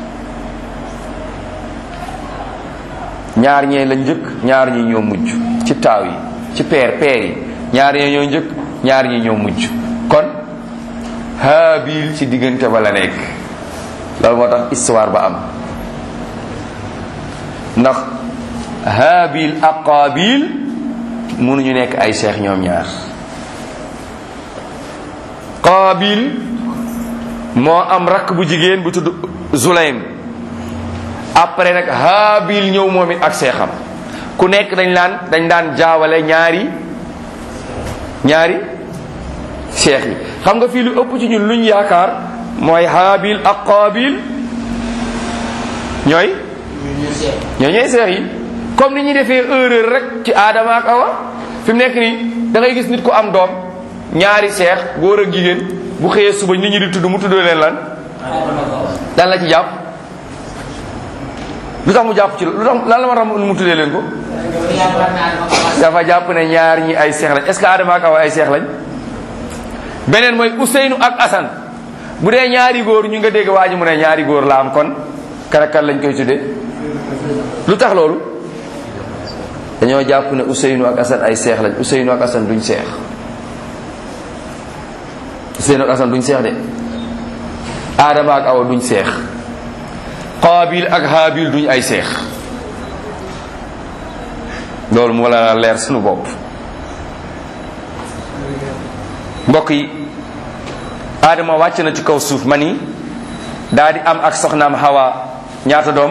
ñaar ñee la njëkk, ñaar ñi ñoo mujj ci taaw yi, ci peer peer yi. ñaar ñee ñoo njëkk, ñaar ñi ñoo mujj. kon Haabil ci diggante ba la nekk. loolu moo tax histoire ba am, ndax Haabil ak Qaabil mënuñu nekk ay seex ñoom ñaar. Qaabil moo am rakk bu jigéen bu tudd Zulaym. après nag Haabil ñëw moom it ak seexam. ku nekk dañ laan dañ daan jaawale ñaari ñaari seex yi. xam nga fii lu ëpp ci ñun luñ yaakaar mooy Haabil ak Qaabil ñooy ñooy ñooy seex yi. comme ni ñuy defee erreur rek ci Adama ak Awa. fi mu nekk nii da ngay gis nit ku am doom ñaari seex góor ak jigéen, bu xëyee suba nit ñi di tudd mu tuddoo leen lan dan la ci jàpp. lu tax mu jàpp ci lu tax lan la ma ram mu tuddee leen ko? dafa jàpp ne ñaar ñi ay seex lañ. est-ce que Adama ak Awa ay seex lañ? beneen mooy Ousseynou ak Assane bu dee ñaari góor ñu nga dégg waa ji mu ne ñaari góor la am, kon karakal lañ koy tuddee. lu tax loolu? dañoo jàpp ne Ousseynou ak Assane ay seex lañ. Ousseynou ak Assane duñ seex. Ousseynou ak Assane duñ seex de. Adama ak Awa duñ seex. Qaabil ak Haabil duñ ay seex. loolu moo la leer sunu bopp. mbokk yi, Adama wàcc na ci kaw suuf ma ni daa di am ak soxnaam Hawa ñaata doom?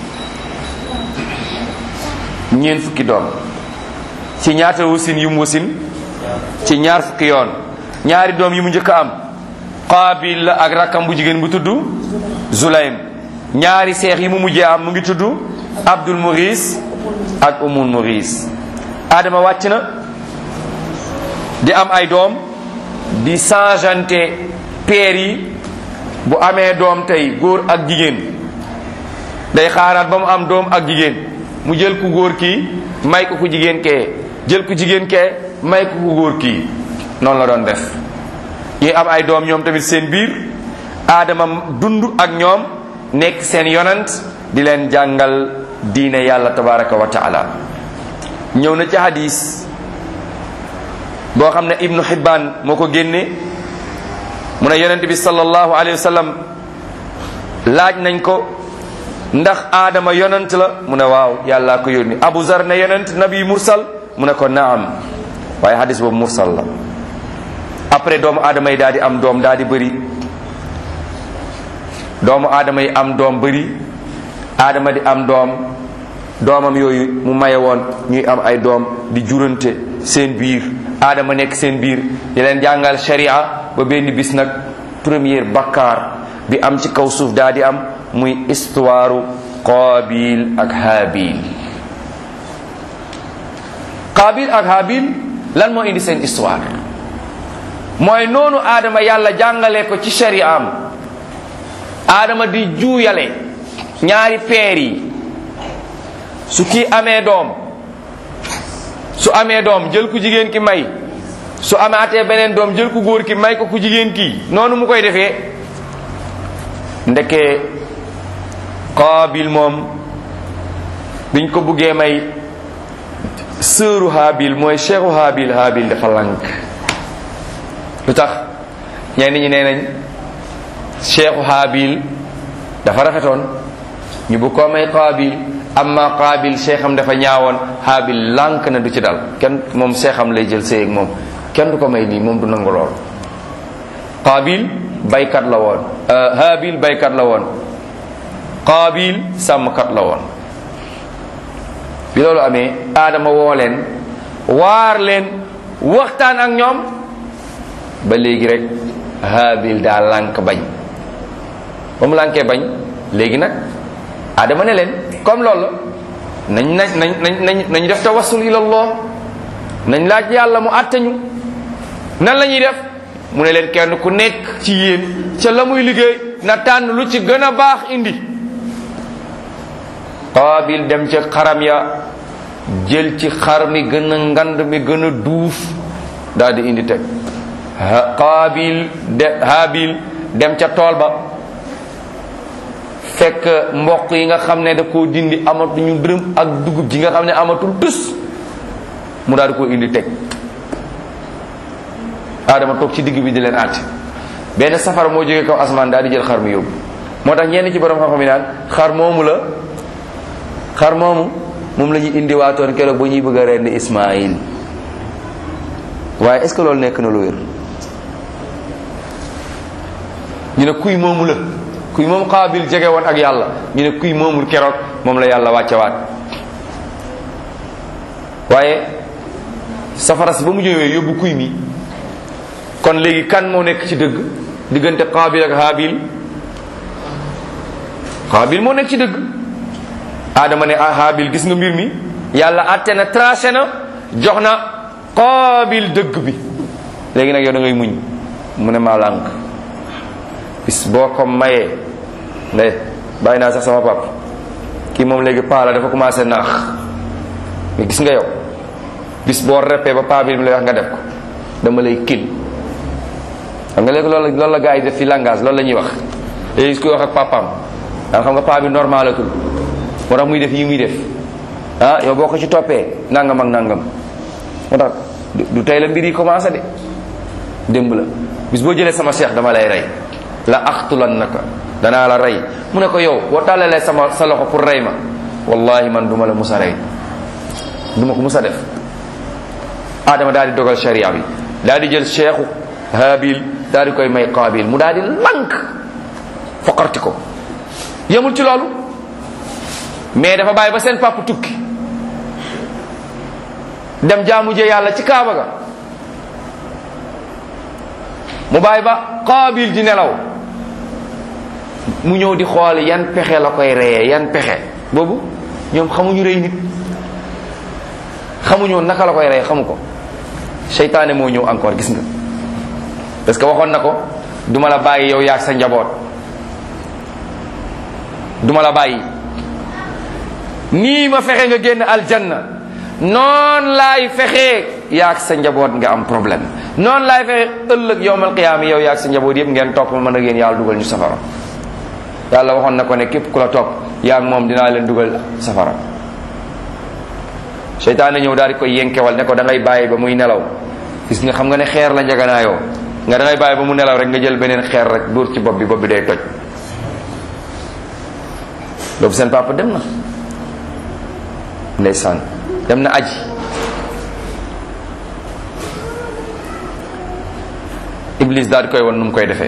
ñeent fukki doom. ci ñaata wasin yu mu wasin? ci ñaar fukki yoon. ñaari doom yi mu njëkk a am Qaabil la ak rakkam bu jigéen bu tudd Zulaym. ñaari seex yi mu mujjee am mu ngi tudd Abdul Mughis ak Umul Mughis. Adama wàcc na di am ay doom di changeante peer yi. bu amee doom tey góor ak jigéen day xaaraat ba mu am doom ak jigéen mu jël ku góor kii may ko ku jigéen kee, jël ku jigéen kee may ko ku góor kii. noonu la doon def. ñuy am ay doom ñoom tamit seen biir. Adama dund ak ñoom nekk seen yonant di leen jàngal diine yàlla tabaraka wa taala. ñëw na ci hadis boo xam ne Ibnu Hibbaan moo ko génne mu ne yonent bi sallallahu alayhi wa sallam laaj nañ ko ndax Adama yonant la mu ne waaw yàllaa ko yónni. Abu Zar ne yonant nabi mursal mu ne ko naam, waaye hadis boobu mursal la. après doomu Adama yi daal di am doom daal di bëri. doomu Adama yi am doom bëri. Adama di am doom doomam yooyu mu maye woon ñuy am ay doom di jurante seen biir. Adama nekk seen biir di leen jàngal sharia ba benn bis nag première bakkaar bi am ci kaw suuf daal di am muy histoire Qaabil ak Haabil. Qaabil ak Haabil lan moo indi seen histoire? mooy noonu Adama yàlla jàngale ko ci sharia am. Adama di juuyale ñaari peer yi. su kii amee doom su amee doom jël ku jigéen ki may, su amaatee beneen doom jël ku góor ki may ko ku jigéen kii. noonu mu koy defee ndeke Qaabil moom biñ ko buggee may sëru Haabil mooy cheikhu Haabil, Haabil dafa lank. lu tax? ñenn ñi nee nañ cheikhu Haabil dafa rafetoon ñu bu ko may Qaabil, amma Qaabil seexam dafa ñaawoon. Haabil lànk na du ci dal kenn, moom seexam lay jël séy ak moom, kenn du ko may lii, moom du nangu lool. Qaabil baykat la woon, Haabil baykat la woon, Qaabil sàmmkat la woon. bi loolu amee Adama woo leen waar leen waxtaan ak ñoom ba léegi rek Haabil daa lànk bañ. ba mu lànkee bañ léegi nag Adama ne leen comme loolu la nañ nañ nañ nañ nañ def tawassul ilallah, nañ laaj yàlla mu àttañu. nan la ñuy def? mu ne leen kenn ku nekk ci yéen ca la muy liggéey na tànn lu ci gën a baax indi. Qaabil dem ca xaram ya jël ci xar mi gën a ngand mi gën a duuf daal di indi teg. Qaabil de Haabil dem ca tool ba fekk mboq yi nga xam ne da koo dindi amatuñu dërëm ak dugub ji nga xam ne amatul tus mu daal di koo indi teg. Adama toog ci digg bi di leen àtte. benn safara moo jógee kaw asmaan daal di jël xar mi yóbbu. moo tax ñenn ci borom xam-xam yi naan xar moomu la xar moomu moom la ñuy indi waatoon keroog ba ñuy bëgg a rendi Ismaïl. waaye est-ce que loolu nekk na lu wér? ñu ne kuy moomu la kuy moom Qaabil jege woon ak yàlla, ñu ne kuy moomul keroog moom la yàlla wàccewaat. waaye safara si ba mu ñëwee yóbbu kuy mi, kon léegi kan moo nekk ci dëgg diggante Qaabil ak Haabil? Qaabil moo nekk ci dëgg. Adama ne ah Haabil gis nga mbir mi yàlla àtte na, tranché na, jox na Qaabil dëgg bi, léegi nag yow da ngay muñ. mu ne maa lànk, bis boo ko mayee ne bàyyi naa sax sama pap kii moom léegi paa la dafa commencé naax mais gis nga yow bis boo reppee ba paa bi mu lay wax nga def ko dama lay kil xam nga léegi loolu loolu la gars yi def fi langage loolu la ñuy wax léegi gis koy wax ak papaam daan xam nga paa bi normal atul moo tax muy def yi muy def ah yow boo ko ci toppee nangam ak nangam moo tax du tey la mbir yi commencé de démb la bis boo jëlee sama cheikh dama lay rey la axtulan naka danaa la rey mu ne ko yow boo tàllalee sama sa loxo pour rey ma wallahi man duma la musa rey duma ko musa def Adama daal di dogal sharia bi daal di jël cheikhu Habil daal di koy may Qabil mu daal di lank foqarti ko yemul ci loolu mais dafa bàyyi ba seen papa tukki dem jaamu jee yàlla ci Kaaba ga mu bàyyi ba Qabil di nelaw mu ñëw di xool yan pexe la koy reyee yan pexe boobu ñoom xamuñu rey nit xamuñu naka la koy reyee xamu ko seytaane moo ñëw encore gis nga parce que waxoon na ko duma la bàyyi yow yaag sa njaboot duma la bàyyi nii ma fexe nga génn aljanna noon laay fexe yaag sa njaboot nga am problème noonu laay fexe ëllëg yowmal qiyaama yow yaag sa njaboot yëpp ngeen topp ma mën a yéen yàlla dugal ñu safara yàlla waxoon na ko ne képp ku la topp yaag moom dinaa leen dugal safara seytaane ñëw daal di koy yenkewal ne ko da ngay bàyyi ba muy nelaw gis nga xam nga ne xeer la njaganaayoo nga da ngay bàyyi ba mu nelaw rek nga jël beneen xeer rek dóor ci bopp bi bopp bi day toj boobu seen papa dem na ndeysaan dem na aji Iblis daal di koy won nu mu koy defee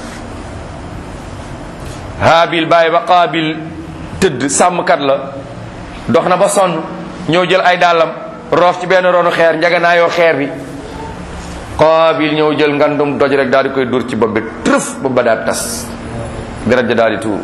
Haabil bàyyi ba Qaabil tëdd sàmmkat la dox na ba sonn ñëw jël ay dàllam roof ci benn ronu xeer njaganaayoo xeer bi Qaabil ñëw jël ngandum doj rek daal di koy dóor ci bopp bi trëf ba ba daal tas deret ja daal di tuur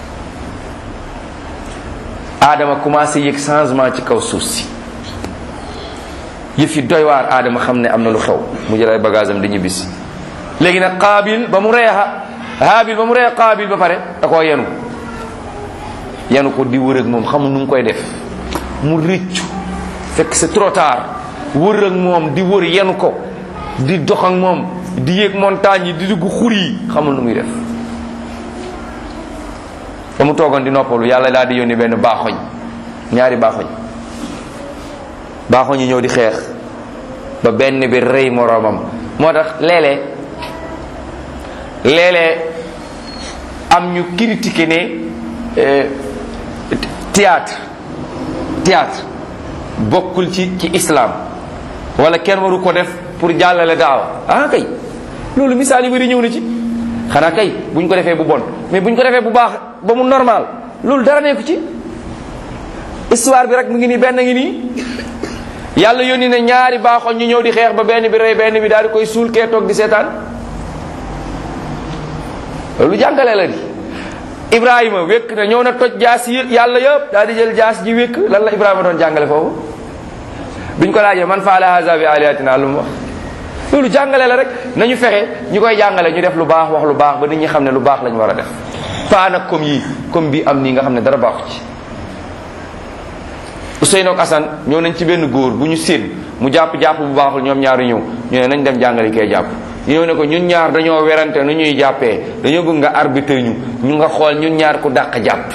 Adama commencé yëg changement ci kaw suuf si yëf yi doy waar Adama xam ne am na lu xew mu jël ay bagage am di ñibbisi léegi nag Qaabil ba mu ree Haabil ba mu ree Qaabil ba pare da koo yenu yenu ko di wër ak moom xamul nu mu koy def mu rëccu fekk c'est trop tard wër ak moom di wër yenu ko di dox ak moom di yéeg montagne yi di dugg xur yi xamul nu muy def ba mu toogoon di noppalu yàlla daal di yónni benn baaxoñ ñaari baaxoñ baaxoñ yi ñëw di xeex ba benn bi rëy moroomam moo tax léeg-léeg léeg-léeg am ñu critiqué ne théâtre théâtre bokkul ci ci islam wala kenn waru ko def pour jàllale daawa ah kay loolu misaal yu bari ñëw na ci xanaa kay buñ ko defee bu bon mais buñ ko defee bu baax ba mu normal loolu dara nekku ci histoire bi rek mu ngi nii benn ngi nii yàlla yónni ne ñaari baaxoon ñu ñëw di xeex ba benn bi rey benn bi daal di koy suul kee toog di seetaan loolu jàngale la di Ibrahima wékk na ñëw na toj jaas yi yàlla yëpp daal di jël jaas ji wékk lan la Ibrahima doon jàngale foofu biñ ko laajee man faala haza bi alihatina lu mu wax loolu jàngale la rek nañu fexe ñu koy jàngale ñu def lu baax wax lu baax ba nit ñi xam ne lu baax lañu war a def pas nag comme yii comme bii am nii nga xam ne dara baaxu ci Ousseynou ak Assane ñëw nañ ci benn góor bu ñu séen mu jàpp-jàpp bu baaxul ñoom ñaari ñëw ñu ne nañ dem jàngale kee jàpp ñëw ne ko ñun ñaar dañoo werante nu ñuy jàppee dañoo bëgg nga arbitre ñu ñu nga xool ñun ñaar ku dàq jàpp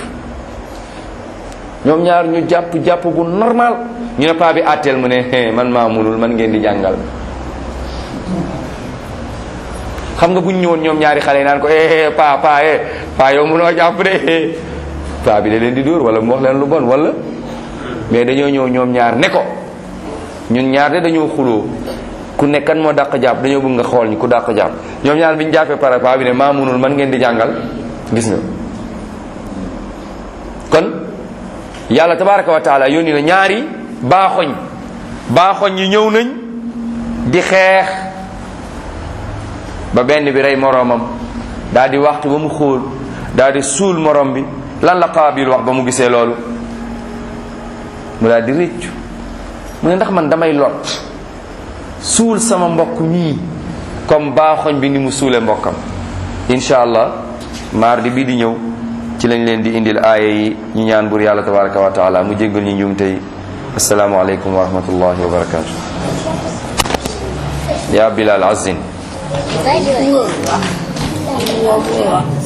ñoom ñaar ñu jàpp jàpp bu normal ñu ne paa bi àtteel mu ne man maa munul man ngeen di jàngal xam nga bu ñu ñëwoon ñoom ñaari xale yi naan ko eh paa paa eh paa yow munoo jàpp de paa bi da leen di dóor wala mu wax leen lu bon wala mais dañoo ñëw ñoom ñaar ne ko ñun ñaar de dañoo xuloo ku nekk kan moo dàq jàpp dañoo bëgg nga xool ñu ku dàq jàpp ñoom ñaar bi ñu jàppee pare paa bi ne maa munul man ngeen di jàngal gis nga kon yàlla tabaraka wa taala yónni na ñaari baaxoñ baaxoñ yi ñëw nañ di xeex ba benn bi rey moroomam daal di waxtu ba mu xóol daal di suul morom bi lan la Qaabil wax ba mu gisee loolu mu daal di rëccu mu ne ndax man damay lot suul sama mbokk mii comme baaxoñ bi ni mu suule mbokkam insha allah mardi bii di ñëw ci lañ leen di indil aaya yi ñu ñaan bur yàlla tabaraka wa taala mu jéggal ñu njuumte yi assalaamu aleykum wa rahmatullahi wa barakatuh. Ya Bilal azin. Vai, vai.